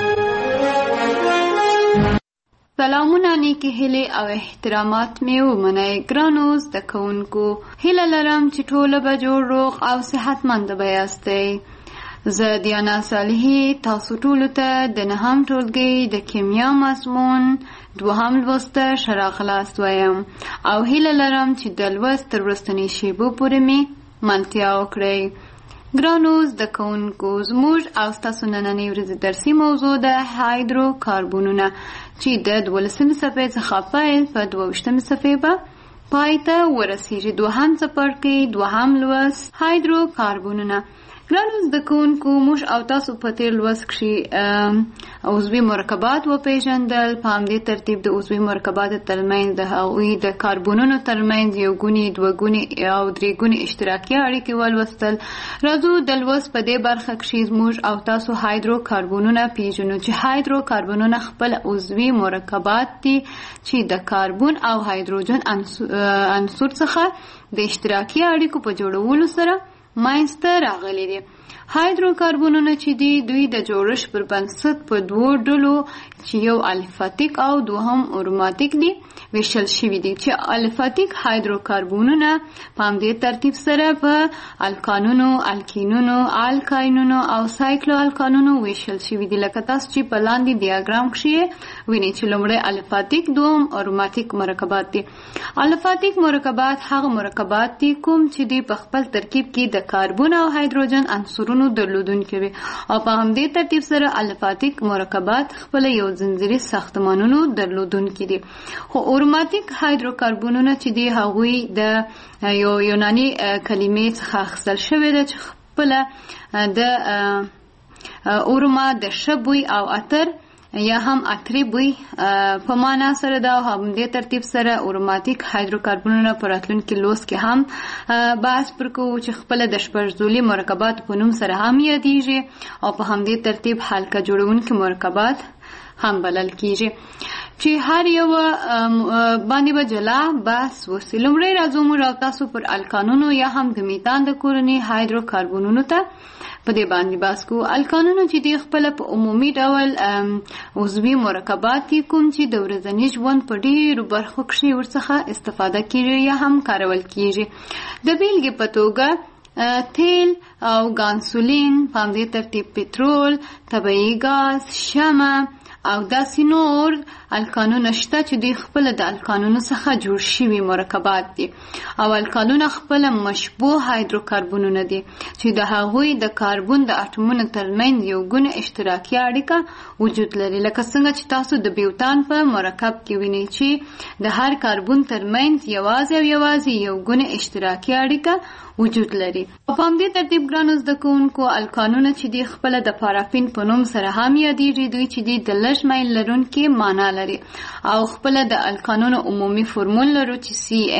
سلامونه، نیکی هیلې او احترامات مې ومنئ. ګرانو زده کوونکو، هیله لرم چې ټوله به جوړ، روغ او صحتمند به یاستئ. زه دیانا صالحي تاسو ټولو ته د 9م ټولګي د کیمیا مضمون 2م لوست ښه راغلاست وایم او هیله لرم چې د لوست تر وروستنۍ شیبو پورې مې منتیا وکړئ. ګرانو زده کوونکو، زموږ او ستاسو نننۍ ورځې درسي موضوع د هایدرو کاربونونه چې د 12مې صفحې څخه پیل په 22مې صفحې به پای ته ورسیږي. 2م څپرکی 2م لوست هایدرو کاربونونه. ګرانو زده کوونکو، موږ او تاسو په تیر لوست کې عضوي مرکبات وپېژندل. په همدې ترتیب د عضوي مرکباتو ترمنځ د هغوی د کاربونونو ترمنځ یو ګوني، دوه ګوني او درې ګوني اشتراکي اړیکې ولوستل. راځو د لوست په دې برخه کې موږ او تاسو هایدرو کاربونونه پیژنو چې هایدرو کاربونونه خپل عضوي مرکبات دي چې د کاربون او هایدروجن عنصر څخه د اشتراکي اړیکو په جوړولو سره منځته راغلي دي. هایدروکاربونونه چې دي دوی د جوړښت پر بنسټ په دوو ډلو چې یو الفاتیک او دوهم اروماتیک دي ویشل شوي دي چې الفاتیک هایدروکاربونونه په همدې ترتیب سره په الکانونو، الکینونو، الکاینونو او سایکلو الکانونو ویشل شوي دي. لکه تاسو چې په لاندې ډیاګرام کې وینئ چې لومړی الفاتیک، دوم اروماتیک مرکبات دي. الفاتیک مرکبات هغه مرکبات دي کوم چې دوی په خپل ترکیب کې د کاربون او هایدروجن عنصرونو درلودونکي وي او په همدې ترتیب سره الفاتیک مرکبات خپل یو ځنځیري ساختمانونو درلودونکي دي. خو اروماتیک هایدروکاربونونه چې دي هغوی د یو یوناني کلمې څخه اخیستل شوی ده چې خپل د اروما د ښه بوی او عطر یا هم عطري بوی په معنا سره ده. همدې ترتیب سره اروماتیک هایدروکاربونونه په راتلونکي لوست کې هم بحث پر کوو چې خپل د شپږ مرکبات په نوم سره هم یادیږي او په همدې ترتیب حلقه جوړونکي مرکبات هم بلل کیږي چې هر یو باندې به جلا بحث وسي. لومړی راځو موږ او تاسو پر الکانونو یا هم د میتان د کورنۍ هایدروکاربونونو ته په دې باندې بحث کوو. الکانونو چې دی خپل په عمومي ډول عضوي مرکبات دي کوم چې د ورځني ژوند په ډېرو برخو کې ورڅخه استفاده کیږي یا هم کارول کیږي. د بیلګې په توګه تیل او ګانسولین، په همدې ترتیب پټرول، طبیعي ګاز، شمع او داسې نور الکانونه شته چې دوی خپل د الکانونو څخه جوړ شوي مرکبات دي او الکانونه خپل مشبوه هایدروکاربونونه دي چې د هغوی د کاربون د اټومونو ترمنځ یو ګونه اشتراکي اړیکه وجود لري. لکه څنګه چې تاسو د بیوتان په مرکب کې وینئ چې د هر کاربون ترمنځ یوازې یو ګونه اشتراکي اړیکه وجود لري. په همدې ترتیب ګرانو زده کوونکو، الکانونه چې دي خپل د پارافین په نوم سره هم یادیږي. دوی چې دي د لږ میل لرونکي معنا لري او خپل د الکانونو عمومي فورمول لرو چې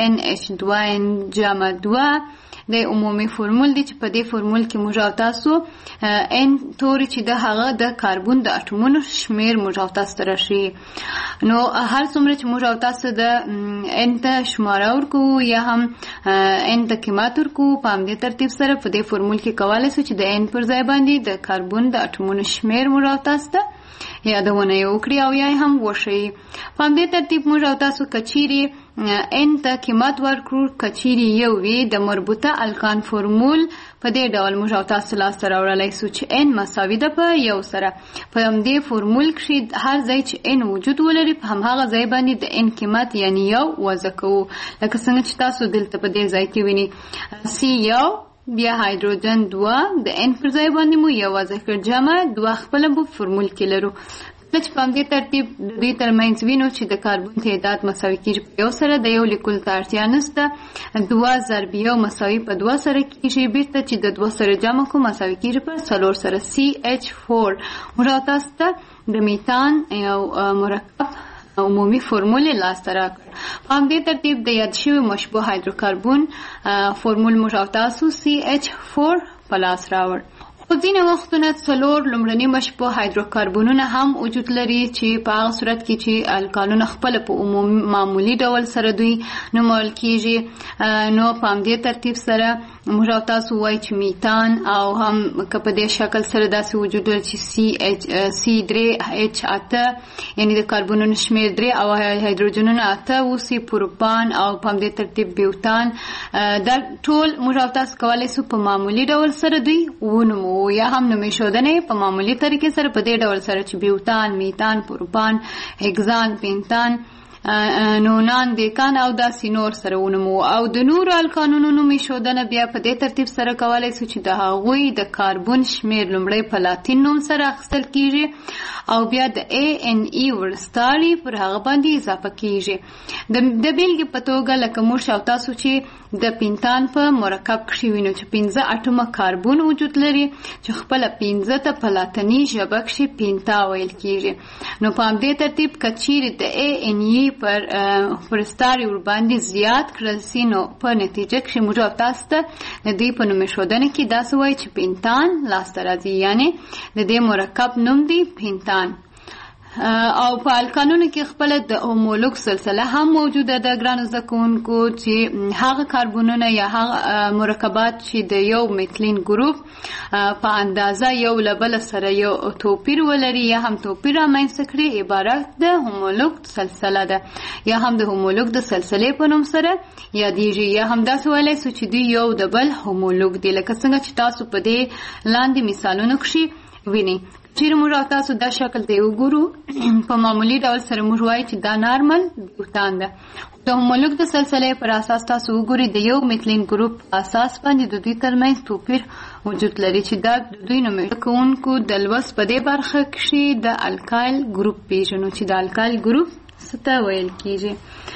CnH2n جمع 2 د عمومي فورمول دی چې په دې فورمول کې موږ او تاسو n توري چې د هغه د کاربون د اټومونو شمیر موږ او تاسو ته راشي. نو هر څومره چې موږ او تاسو د n ته شماره ورکو یا هم n ته قیمت ورکو، په همدې ترتیب سره په دې فورمول کې کولی شو چې د n پر ځای باندې د کاربون د اټومونو شمیر موږ او تاسو ته یادونه یې وکړي او یا هم وښیي. په همدې ترتیب موږ او تاسو کچیرې n ته قیمت ورکړو، کچیرې یو وي د مربوطه الکان فورمول په دې ډول موږ او تاسو لاسته راوړلی سو چې n مساوي ده په یو سره. په همدې فورمول کې هر ځای چې n وجود ولري په همهغه ځای باندې د n قیمت یعنی یو وضع کوو. لکه څنګه چې تاسو دلته په دې ځای کې وینئ C1 بیا هایدروجن 2 د n پر ځای باندې مو یو وضع کړ جمع 2 خپل په فورمول کې لرو. چې په همدې ترتیب د دوی ترمنځ وینو چې د کاربن تعداد مساوي کېږي په یو سره د یو لیکلو ته اړتیا نشته 2 ضرب یو مساوي په 2 سره کېږي بیرته چې د 2 سره جمع کو مساوي کېږي په 4 سره CH4 موږ تاسو ته د میتان یو مرکب عمومي فرمول لاسته راکړ په همدې ترتیب د یاد شوي مشبوع هایدروکاربن فرمول موږ تاسو CH4 په لاس راوړ خو ځینې وختونه 4 لومړني مشبوع هایدروکاربنونه هم وجود لري چې په هغه صورت کې چې الکالونه خپل په معمولی ډول سره دوی نومول کېږي نو په همدې ترتیب سره موږ تاسو وایي چې میتان او هم که په دې شکل سره داسې وجود لري چې C3H8 یعنی د کاربنونو شمېر 3 او هایدروجنونه 8 اوسي پروپان او په همدې ترتیب بیوتان دا ټول موږ تاسو کولی شو په معمولی ډول سره دوی ونومو یا هم نومېښودنې په معمولی طریقې سره په دې ډول سره چې بیوتان میتان پروپان هگزان پینتان نونان دیکان او داسې نور سره ونومو او د نورو الکانونو نومېښودنه بیا په دې ترتیب سره کولی شو چې د هغوی د کاربن شمېر لومړی په لاتین نوم سره اخیستل کېږي او بیا د ANE ورستاري پر هغه باندې اضافه کېږي د بیلګې په توګه لکه موږ او تاسو چې د پینتان په مرکب کښې وینو چې 15 اټومه کاربن وجود لري چې خپله 15 ته په لاتیني ژبه کښې پینتا ویل کېږي نو په همدې ترتیب که چیرې د ANE پر ورستاري ورباندې زیات کړل سي نو په نتیجه کښې موږ تاسو ته د دې په نومېښودنه کې داسې وایي چې پینتان لاسته راځي یعنې د دې مرکب نوم دی پینتان او په الکانونو کې خپل د هومولوګ سلسله هم موجوده ده ګرانو زده کوونکو چې هغه کاربنونه یا هغه مرکبات چې د یو میتلین ګروپ په اندازه یو له بل سره یو توپیر ولري یا هم توپیر رامنځته کړي عبارت د هومولوګ سلسله ده یا هم د هومولوګ د سلسلې په نوم سره یادېږي یا هم داسې ویلی سو چې دوی یو د بل هومولوګ دي لکه څنګه چې تاسو په دې لاندې مثالونو کښې وینئ چیرې موږ تاسو دا شکل دی وګورو په معمولی ډول سره موږ وایو چې دا نارمل بیوتان ده د هومولوګ د سلسلې پر اساس تاسو وګورئ د یو میتلین ګروپ اساس باندې د دوی ترمنځ توپیر وجود لري چې دا د دوی نومېږي کوونکو د لوست په دې برخه کښې د الکایل ګروپ پیژنو چې د الکایل ګروپ څه ته ویل کېږي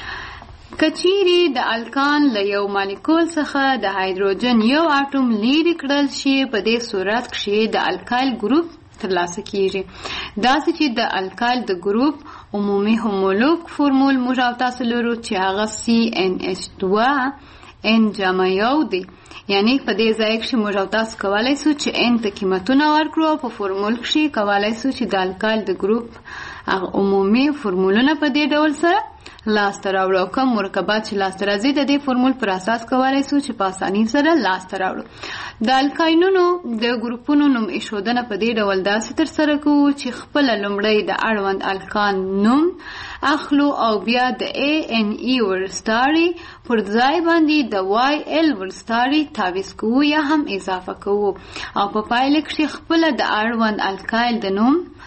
کچيري د الکان له یو مالیکول څخه د هایدروجن یو اټوم لیرې کړل شي په دې صورت کښې د الکایل ګروپ ترلاسه کیږي داسې چې د الکایل د ګروپ عمومي هومولوګ فرمول موږ تاسو لرو چې هغه CnH2 n جمع یو دی یعنی په دې ځای کې موږ تاسو کولای شو چې n ته قیمتونه ورکړو په فرمول کې کولای شو چې د الکایل د ګروپ عمومي فرمولونه په دې ډول سره لاسته راوړو کوم مرکبات چې لاسته راځي د دې فرمول پر اساس کولای شو چې په اسانۍ سره لاسته راوړو د الکاینونو د ګروپونو نوم ایښودنه په دې ډول داسې ترسره کوو چې خپله لومړی د اړوند الکان نوم اخلو او بیا د ANE ورستاري پر ځای باندې د YL ورستاري تعویض کوو یا هم اضافه کوو او په پایله کې خپله د اړوند الکایل د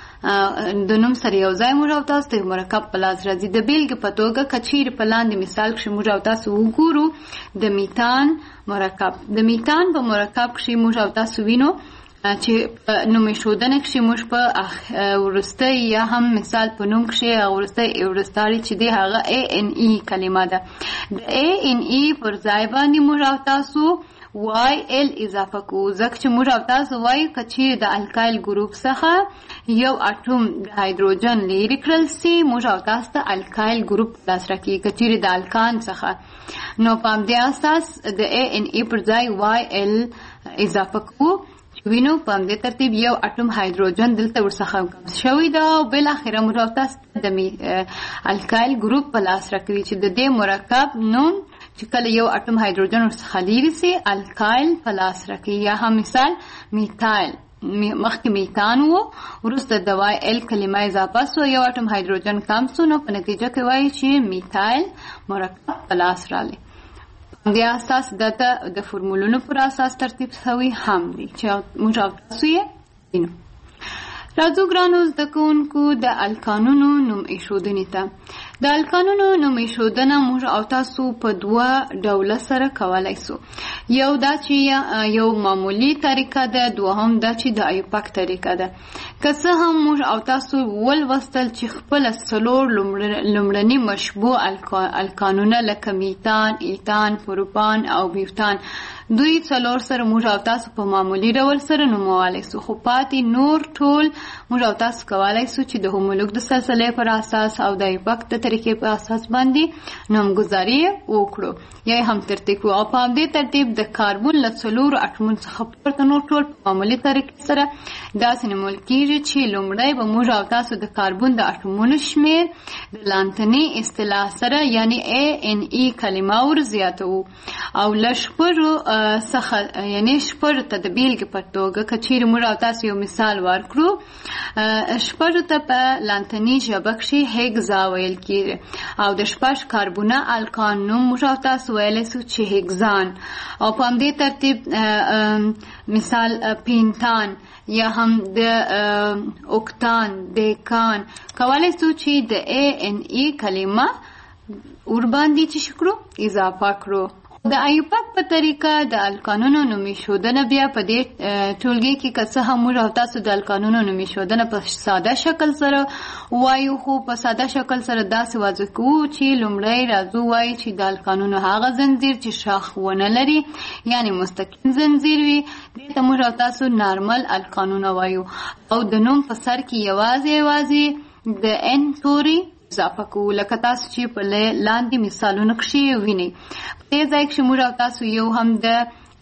نوم سره یو ځای موږ او تاسو ته مرکب په لاس راځي د بیلګې په توګه که چیرې په لاندې مثال کښې موږ او تاسو وګورو د میتان مرکب د میتان په مرکب کښې موږ او تاسو وینو چې نوم ایښودنه کښې موږ په وروستی یا هم مثال په نوم کښې وروستی ورستاري چې دی هغه ANE کلمه ده د ANE پر ځای باندې موږ او تاسو YL اضافه کوو ځکه چې موږ او تاسو وایو که چیرې د الکایل ګروپ څخه یو اټوم د هایدروجن لرې کړل سي موږ او تاسو ته الکایل ګروپ لاس راکېږي که چیرې د الکان څخه نو په همدې اساس د ANE پر ځای YL اضافه کوو وینو په همدې ترتیب یو اټوم هایدروجن دلته ورڅخه کم شوی ده او بالاخره موږ او تاسو د الکایل ګروپ په لاس راکوي چې د دې مرکب نوم چې کله یو اټوم هایدروجن ورڅخه لرې سي الکایل په لاس راکوي یا هم مثال میتایل مخکې میتان و وروسته د YL کلمه اضافه سو یو اټوم هایدروجن کم سو نو په نتیجه کې وایي چې میتایل مرکب په لاس راغلی د اساس د فرمولونو پر اساس ترتیب شوی هم دی چې موږ تاسو یې وینو راځو ګرانو زده کوونکو د الکانونو نوم ایښودنې ته د الکانونو نوم ایښودنه موږ او تاسو په دوه ډوله سره کولای سو. یو دا چې یو معمولی طریقه ده، دوهم دا چې د ایوپک طریقه ده. که څه هم موږ او تاسو ولوستل چې خپل څلور لومړني مشبوع الکانونه لکه میتان، ایتان، پروپان او بیوتان دوی څلور سره موږ او تاسو په معمولی ډول سره نومولی سو، خو پاتې نور ټول موږ او تاسو کولای سو چې د هومولوګ د سلسلې پر اساس او د ایوپک د طریقې په اساس باندې نومګذاري وکړو یا هم ترتیب کړو. او په همدې ترتیب د کاربون له څلورو اټومونو څخه پورته نور ټول په معمولي طریقې سره داسې نومول کېږي چې لومړی به موږ او تاسو د کاربون د اټومونو شمیر د لانتني اصطلاح سره یعنی ANE کلمه ور زیاتوو او له شپږو څخه یعنی شپږو ته د بیلګې په توګه که چیرې موږ او تاسو یو مثال ورکړو، شپږو ته په لانتني ژبه کښې هیګزا ویل کېږي او د شپږ کاربونه الکان نوم موږ او تاسو ویلی سو چې هیګزان. او په همدې ترتیب مثال پینتان یا هم د اوکتان، دیکان کولی سو چې د ANE کلمه ورباندې چې شکرو اضافه کړو. د ایوپک په طریقه د الکانونو نوم ایښودنه بیا په دې ټولګي کې که څه هم موږ او تاسو د الکانونو نوم ایښودنه په ساده شکل سره وایو، خو په ساده شکل سره داسې واضح کوو چې لومړی راځو وایو چې د الکانونو هغه زنځیر چې شاخ ونه لري یعنی مستقیم زنځیر وي دې ته موږ او تاسو نارمل الکانونه وایو او د نوم په سر کې یوازې د N توري اضافه کوو لکه تاسو چې په لاندې مثالونو کښې وینئ. په دې ځای کښې موږ او تاسو یو هم د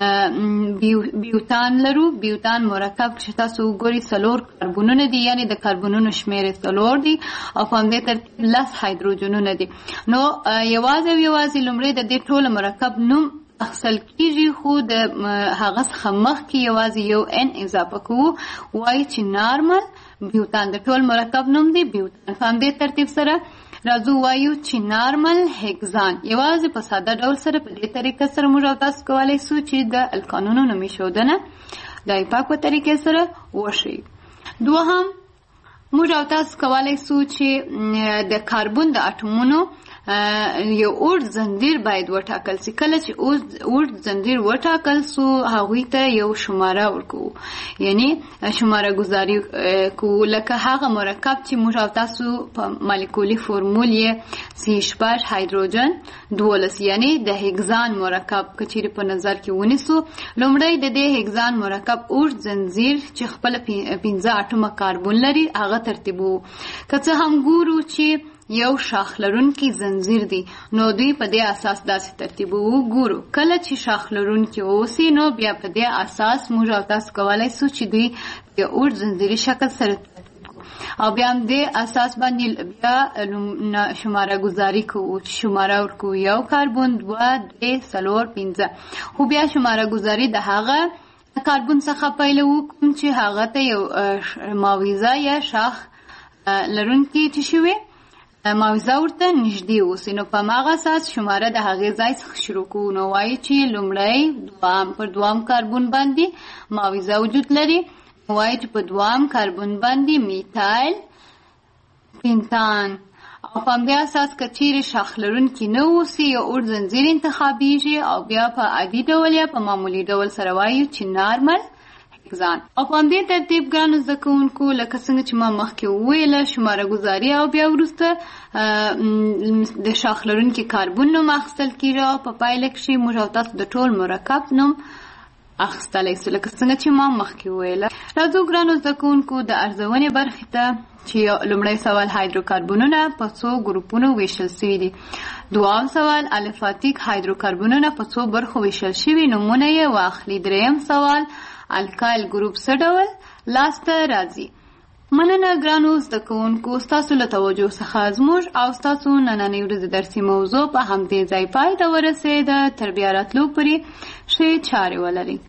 بیوتان لرو. بیوتان مرکب کښې تاسو وګورئ څلور کاربونونه دي یعنی د کاربونونو شمیر څلور دي او په همدې ترتیب 10 هایدروجنونه دي. نو یوازې لومړی د دې ټول مرکب نوم اخصل کېږي خو د هغه څخه مخکې یوازې یو N اضافه کوو وایي چې نارمل بیوتان د ټول مرکب نوم دی بیوتان. په همدې ترتیب سره راځو وایو چې نارمل هیګزان. یوازې په ساده ډول سره په دې طریقه سره موږ او تاسو کولی سو چې د الکانونو نوم ایښودنه د ایوپک په طریقې سره وشي. دوهم موږ او تاسو کولی سو چې د کاربون د اټومونو یو اوږد زنځیر باید وټاکل سي. کله چې اوږد زنځیر وټاکل سو هغوی ته یو شماره ورکوو یعنی شماره گذاری کوو لکه هغه مرکب چې موږ او تاسو په مالیکولي فورمول یې C8 هایدروجن 12 یعنی د هیګزان مرکب که چیرې په نظر کې ونیسو. لومړی د دې هیګزان مرکب اوږد زنځیر چې خپل 15 اټومه کاربون لري هغه ترتیبو. که څه هم ګورو چې یو شاخ لرونکی زنځیر دی نو دوی په دې اساس داسې ترتیبو ګورو. کله چې شاخ لرونکی اوسي نو بیا په دې اساس موږ او تاسو کولی سو چې دوی په اوږد زنځیري شکل سره او بیا هم دې اساس باندې بیا شماره گذاری کوو. شماره ورکوو یو کاربون 2 3 4 5 خو بیا شماره گذاری د هغه کاربون څخه پیلوو کوم چې هغه ته یو ماویزه یا شاخ لرونکی چې شوی ماویزه ورته نږدې اوسي. نو په هماغه اساس شماره د هغې ځای څخه شروع کوو. نو وایي چې لومړی پر دوام کاربون باندې ماویزه وجود لري، وایي چې په دوام کاربون باندې میتایل پینتان او په همدې اساس که چیرې شاخ لرونکي نه اوسي یو اوږد زنځیر انتخابیږي او بیا په عادي ډول یا په معمولي ډول سره وایو چې نارمل هیګزان. او په همدې ترتیب ګرانو زده کوونکو لکه څنګه چې ما مخکې وویله شماره ګذاري او بیا وروسته د شاخ لرونکي کاربون نوم اخیستل کېږي او په پایله کښې موږ او تاسو د ټول مرکب نوم اخیستلی سو لکه څنګه چې ما مخکې وویله. راځو ګرانو زده کوونکو د ارزونې برخې ته چې لومړی سوال هایدروکاربونونه په څو ګروپونو ویشل سوي دي. دوام سوال الفاتیک هایدروکاربونونه په څو برخو ویشل شوي نومونه یې واخلي. دریم سوال الکایل ګروپ څه ډول لاسته راځي. مننه ګرانو زده کوونکو ستاسو له توجه څخه زموږ او ستاسو نننۍ ورځې درسي موضوع په همدې ځای پای ته ورسېده. تر بیا راتلو پورې ښې چارې ولرئ.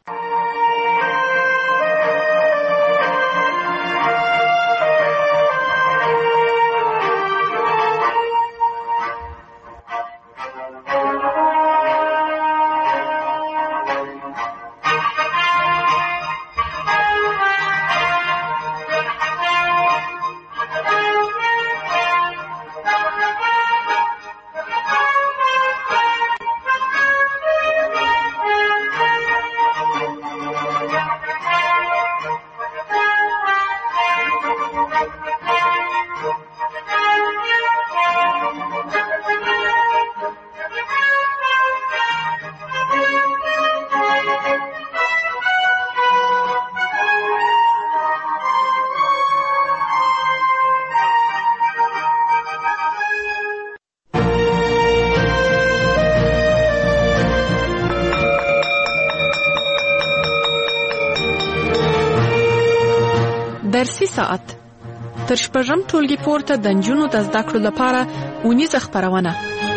درسي ساعت تر شپږم ټولګي پورته د نجونو د زده کړو لپاره اونیزه خپرونه.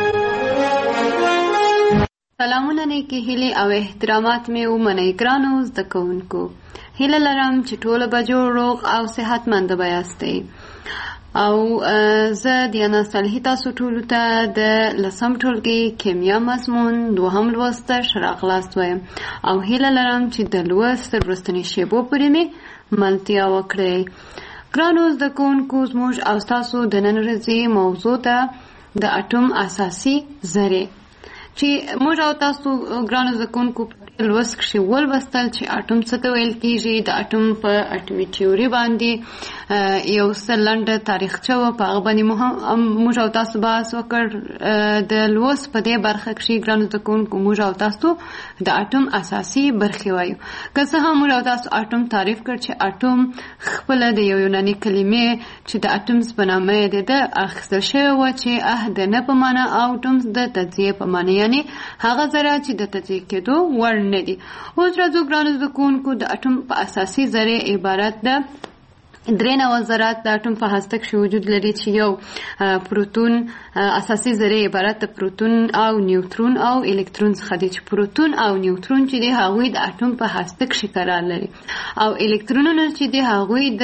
سلامونه نیکی هیلې او احترامات مې ومنئ ګرانو زده کوونکو. هیله لرم چې ټوله به جوړ روغ او صحتمند به یاستئ. او زه دیانا صالحي تاسو ټولو ته د 10م ټولګي کیمیا مضمون 2م لوست ته ښه راغلاست وایم او هیله لرم چې د لوست تر وروستنۍ شیبو پورې مې ملتیا وکړئ. ګرانو زده کوونکو، زموږ او ستاسو د نن ورځې موضوع ده د اټوم اساسي ذرې، چې موږ او تاسو ګرانو زده کوونکو لوست کښې ولوستل چې اټوم څه ته ویل کېږي. د اټوم په اټومي تیوري باندې یو څه لنډه تاریخچه وه، په هغه باندې موږ او تاسو بحث وکړ. د لوست په دې برخه کښې ګرانو زده کوونکو موږ او تاسو د اټوم اساسي برخې وایو. که څه هم موږ او تاسو اټوم تعریف کړ چې اټوم خپله د یو یوناني کلمې چې د اټمز په نامه یې ده اخیستل شوې وه چې د نه په معنا او ټومز د تجزیې په معنا، یعنې هغه ذره چې د تجزیې کېدو وړ نه دي. اوس راځو ګرانو زده کوونکو، د اټوم په اساسي ذرې عبارت ده 3 نوع ذرات د اټوم په هسته کښې وجود لري، چې یو پروتون، اساسي ذرې عبارت د پروتون او نیوترون او الکترون څخه دي، چې پروتون او نیوترون چې دي هغوی د اټوم په هسته کښې قرار لري، او الکترونونه چې دي هغوی د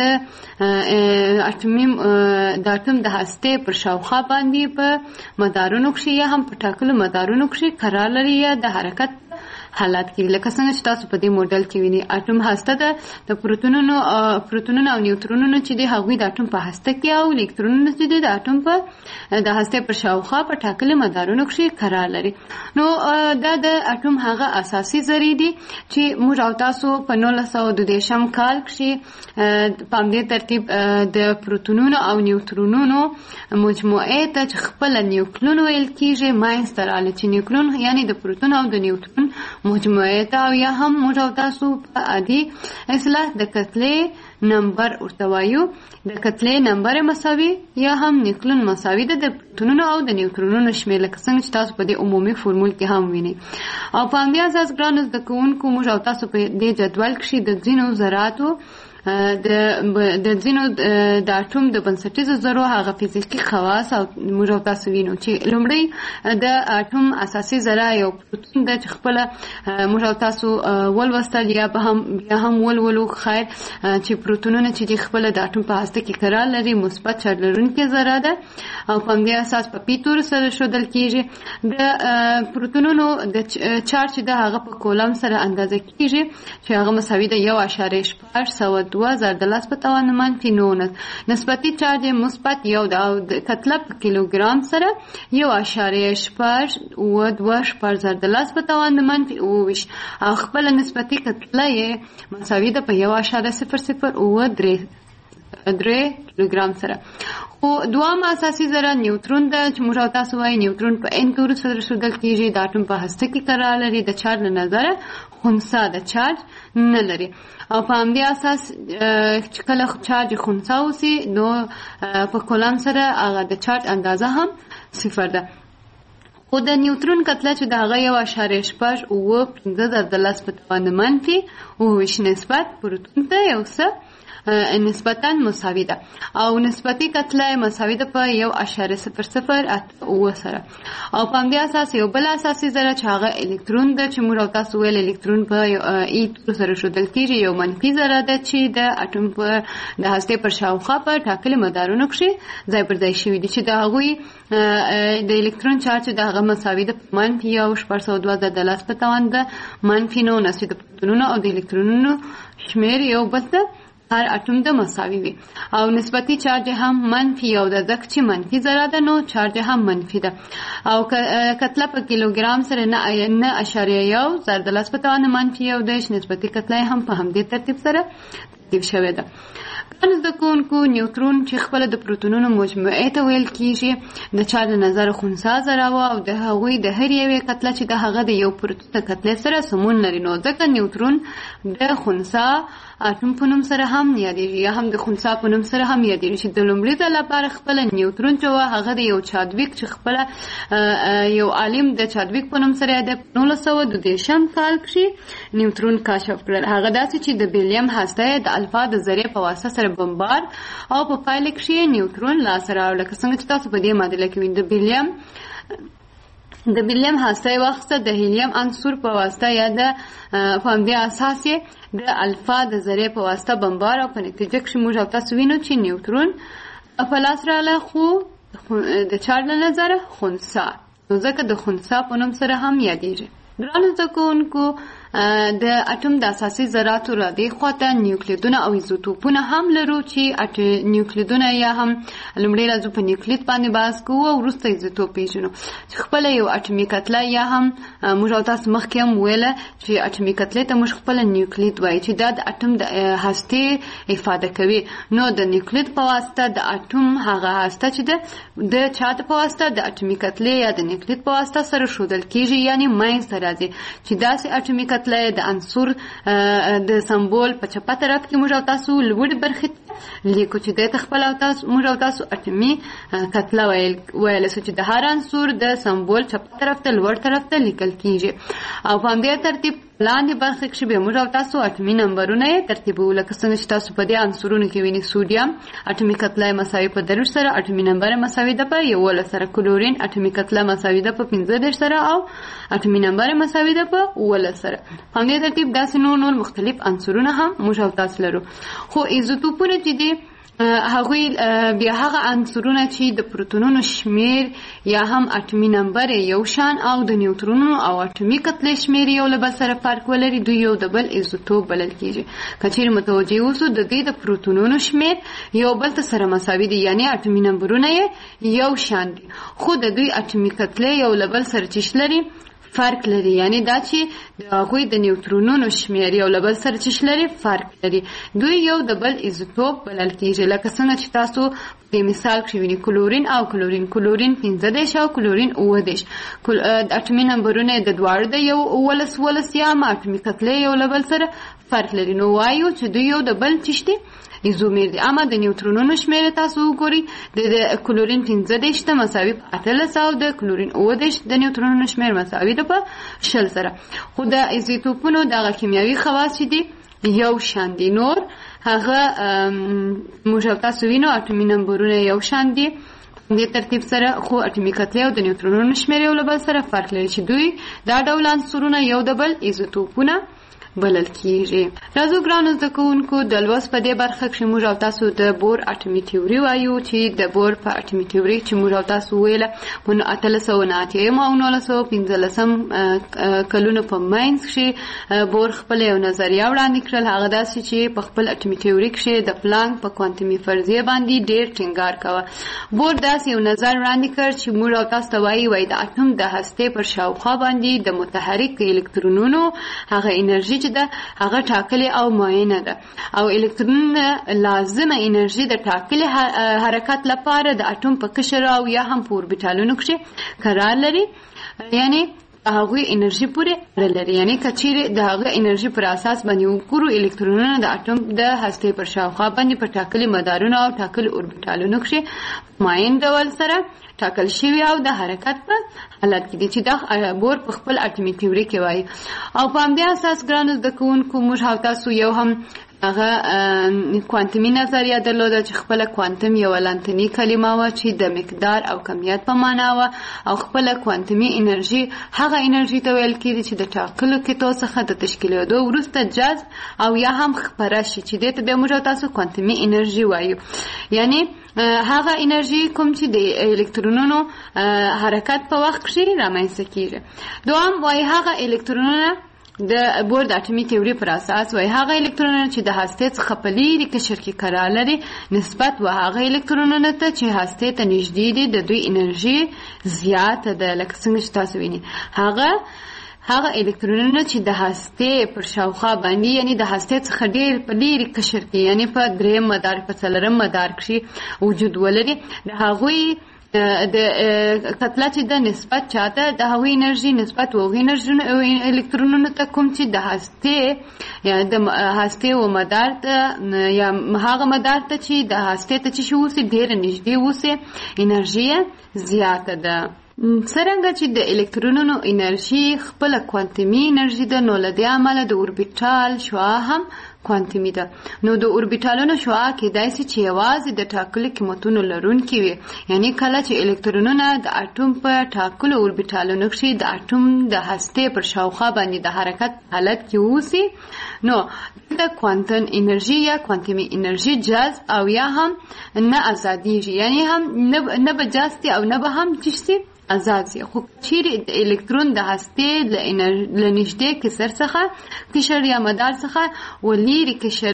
اټوم د هستې پر شاوخوا باندې په مدارونو کښې یا هم په ټاکلو مدارونو کښې قرار لري یا د حرکت حالات کې. لکه څنګه چې تاسو په دې موډل کې وینئ، اټوم هسته ده د پروتونونو او نیوترونونو چې دي هغوی د اټوم په هسته کې، او الکترونونه چې دي د اټوم په د هستې پر شاوخوا په ټاکلي مدارونو کښې قرار لري. نو دا د اټوم هغه اساسي ذرې دي چې موږ او تاسو په 1932 کال کښې په همدې ترتیب د پروتونونو او نیوترونونو مجموعې ته چې خپله نیوکلون ویل کېږي منځته راغلي، چې نیوکلون یعنې د پروتون او د نیوترون مجموعه ته، او یا هم موږ او تاسو په عادي اصطلاح د کتلې نمبر ورته وایو. د کتلې نمبر مساوي یا هم نیوکلون مساوي ده د پروتونونو او د نیوترونونو شمېر، لکه څنګه چې تاسو په دې عمومي فورمول کې هم وینئ. او په همدې اساس ګرانو زده کوونکو موږ او تاسو په دې جدول کښې د ځینو ذراتو د ځینو د اټوم د بنسټیزو ذرو هغه فزیکي خواص او موږ او تاسو وینو. چې لومړی د اټوم اساسي ذره یو پروتون ده چې خپله موږ او تاسو ولوستل یا بیا هم ولولو خیر، چې پروتونونه چې دي خپله د اټوم په هسته کې قرار لري مثبت چارج لرونکې ذره ده، او په همدې اساس په پي تورو سره ښودل کېږي. د پروتونونو د چارج چې ده هغه په کولم سره اندازه کېږي، چې هغه مساوي ده 1.8 ضرب 10 په توان منفي 9. نسبتي چارج مثبت 1 او د کتله په کیلوګرام سره 1.8 ضرب 10 په توان منفي 29، او خپل نسبتي کتله یې مساوي ده په 1.003 کیلوګرام سره. خو دوام اساسي ذره نیوترون ده چې موږ او تاسو وایي نیوترون په ان تورو سره ښودل کېږي، د اټوم په هسته کې قرار لري، د چارج له نظره خنثی د چارج نه لري، او په همدې اساس چې کله چارج خنثی اوسي نو په کولم سره هغه د چارج اندازه هم 0 ده. خو د نیوترون کتله چې د هغه 1.8 ضرب 10 په توان منفي 29 نسبت پروتون ته یو څه نسبتاً مساوي ده، او نسبتي کتله مساوي ده په 1.008 سره. او په همدې اساس یو بل اساسي ذره چې هغه الکترون ده چې موږ او تاسو ویل الکترون په ای تور سره ښودل کېږي، یو منفي ذره ده چې د اټوم په د هستې پر شاوخوا په ټاکلي مدارونو کښې ځای پر ځای شوي دي، چې د هغوی د الکترون چارج د هغه مساوي ده منفي 1.2 ضرب 10 په توان ده منفي 9، چې د پروتونونو او د الکترونونو شمېر یو بل ته هر اټوم د مساوي وي، او نسبتي چارج هم منفي 1 ده، ځکه چې منفي ذره ده نو چارج هم منفي ده، او کتله په کیلوګرام سره 9.1 ضرب 10 په توان منفي 1 نسبتي کتله هم په همدې ترتیب سره ترتیب شوې ده. زده کوونکو نیوترون چې خپله د پروتونونو مجموعې ته ویل کېږي، د چارج له نظره خنثی ذره وه، او د هغوی د هر یوې کتله چې د هغه د یو پروتون د کتلې سره سمون لري، نو ځکه نیوترون د خنثی اټوم په نوم سره هم یادېږي یا هم د خنثی په نوم سره هم یادېږي، چې د لومړي ځل لپاره خپله نیوترون چې وه هغه د یو چادویک چې خپله یو عالم د چادویک په نوم سره د 1932 کال کښې نیوترون کشف کړل. هغه داسې چې د بیلیم هسته د الفا د ذرې په واسطه سره بمبار او په پایله کې نیوټرون لاسته راوړل. لکه څنګه چې تاسو په دې معادله کې وینئ د بیریم هسته وخت د هیلیم عنصر په واسطه یا د فهمدې اساس د الفا د ذرې په واسطه بمبار او په نتیجه کې موږ تاسو وینو چې نیوټرون په لاس رااله خو د چارج له نظره خنثی نو ځکه د خنثی په نوم سره هم یادېږي. ګرانو زده کوونکو د اټوم د اساسي ذراتو را دې خواته نیوکلیدونه او ایزوټوپونه هم لرو چې نیوکلیدونه یا هم لومړی راځو په نیوکلید باندې بحث کوو او وروسته ایزوټوپ پیژنو چې خپله یو اټومي کتله یا هم موږ او تاسو مخکې هم ویله چې اټومي کتلې ته موږ خپله نیوکلید وایي چې دا د اټوم د هستې افاده کوي. نو د نیوکلید په واسطه د اټوم هغه هسته چې د چا په واسطه د اټومي کتلې یا د نیوکلید په واسطه سره ښودل کېږي یعنی منځته راځي چې داسې اټومي کتله د عنصر د سمبول په چپه طرف کې موږ او تاسو لوړ برخې لیکو چې د خپل او تاسو موږ او تاسو اټومي کتله ویل چې د هر عنصر د سمبول چپه طرف ته لوړ طرف ته لیکل کېږي او په همدې ترتیب لاندې برخه کې به موږ او تاسو اټومي نمبرونه ترتیبو. لکه څنګه چې تاسو په دې عنصرونو کې وینئ سوډیم اټومي کتله مساوي په 30 سره اټومي نمبر مساوي ده په 11 سره، کلورین اټومي کتله مساوي ده په 15 سره او اټومي نمبر مساوي ده په 11 سره. په همدې ترتیب داسې نور مختلف عنصرونه هم موږ او تاسو لرو. خو ایزوټوپونه چې دي هغوی بیا هغه عنصرونه چې د پروتونونو شمیر یا هم اټومي نمبر یو شان او د نیوټرونونو او اټومي کتلې شمیر یو له بل سره فرق ولري دوی یو د بل ایزوټوپ بلل کېږي. که چیرې متوجه اوسو د دې د پروتونونو شمیر یو بل ته سره مساوي دي یعنی اټومي نمبرونه یو شان دي خو د دوی اټومي کتلې یو له بل سره چې لري فرق لري یعنی دا چې د هغوی د نیوټرونونو شمیر یو له بل سره چې لري فرق لري دوی یو د بل ایزوټوپ بلل کېږي. لکه څنګه چې تاسو په مثال کې وینئ کلورین او کلورین 15 او کلورین 19 اټومي نمبرونه د دواړو د یو 11 یا اټومي کتلې یو له بل سره فرق لري. نو وایو چې دوی یو د بل چشتي ایزومیر دي. اما د نیوټرونونو شمیر تاسو وګورئ د کلورین 15 ته مساوي په 18 او د کلورین 19 د نیوټرونونو شمیر مساوي ده په 20 سره. خو د ایزوټوپونو دغه کیمیاوي خواص دي یو شان دي. نور هغه موږ تاسو وینو اټومي نمبرونه یو شان دي د ترتیب سره خو اټومي کتلې او د نیوټرونونو شمیر یو له بل سره فرق لري چې دوی دا ډول عنصرونه یو د بل ایزوټوپونه بلل کېږي. راځو ګرانو زده کوونکو د لوست په دې برخه کې موږ او تاسو د بور اټومي تیوري وایو چې د بور په اټومي تیوري چې موږ او تاسو ویله په 1890 او 1915 کلونو په ماینز کې بور خپل یو نظریه وړاندې کړل. هغه داسې چې په خپل اټومي تیوري کې د پلانک په کوانتمي فرضیه باندې ډېر ټینګار کاوه. بور داسې یو نظر وړاندې کړ چې موږ او تاسو ته وایي د اټوم د هستې پر شاوخوا باندې د متحرک الکترونونو هغه انرژي ده هغه ټاکلې او معینه ده او الکترون لازمه انرژي د ټاکلې حرکت لپاره د اټوم په قشر او یا هم په اوربیټالونو کې قرار لري یعنی هغه انرژي پورې اړه لري. یعنی کچېره د هغه انرژي پر اساس باندې وګورو الکترونونه د اټوم د هستې پر شاوخوا باندې په ټاکلې مدارونو او ټاکلې اوربیټالونو کې معین ډول سره ټاکل شوی او د حرکت په حالت کې دي چې دا بور په خپل اټومي تیوري کې وایي. او په همدې اساس ګرانو زده کوونکو موږ او تاسو یو هم هغه کوانتمي نظریه درلوده چې خپله کوانتم یو لانتني کلمه وه چې د مقدار او کمیت په معنا وه او خپله کوانتمي انرژي هغه انرژي ته ویل کېږي چې د ټاکلو کتو څخه د تشکیلېدو وروسته جذب او یا هم خپره شي چې دې ته بیا موږ تاسو کوانتمي انرژي وایو. یعنی هغه انرژي کوم چې د الکترونونو حرکت په وخت کې رامنځته کېږي. دوام وایي هغه الکترونونه د بور د اټومي تیوري پر اساس وایي هغه الکترونونه چې د هستې څخه په لیرې قشر کې قرار لري نسبت و هغه الکترونونه ته چې هستې ته نږدې دي د دوی انرژي زیاته ده. لکه څنګه چې تاسو وینئ هغه الکترونونه چې د هستې پر شاوخوا باندې یعنی د هستې څخه ډېر په لیرې قشر کې یعنی په 3 مدار په 4 مدار کې وجود ولري د هغوی د کتله چې د نسبت چاته د هغوی انرژي نسبت و هغوی الکترونونو ته کوم چې د هستې یا د هستې و مدار ته یا هغه مدار ته چې د هستې ته چې اوسي ډېره نږدې اوسي انرژي زیاته ده. څرنګه چې د الکترونونو انرژي خپله کوانتمي انرژي ده نو له دې امله د اوربیټال شعاع هم کوانتمي ده. نو د اوربیټالونو شعاع کېدای شي چې یوازې د ټاکلو قیمتونو لرونکي وي، یعنی کله چې الکترونونه د اټوم په ټاکلو اوربیټالونو کې د اټوم د هستې پر شاوخوا باندې د حرکت حالت کې اوسي، نو د کوانتم انرژي یا کوانتمي انرژي جذب او یا هم نه ازاديږي، یعنی هم نه به جاستی او نه به هم چشتي آزاد سي. خو چیرې د الکترون د هستې له نږدې کسر څخه قشر یا مدار څخه ولېرې قشر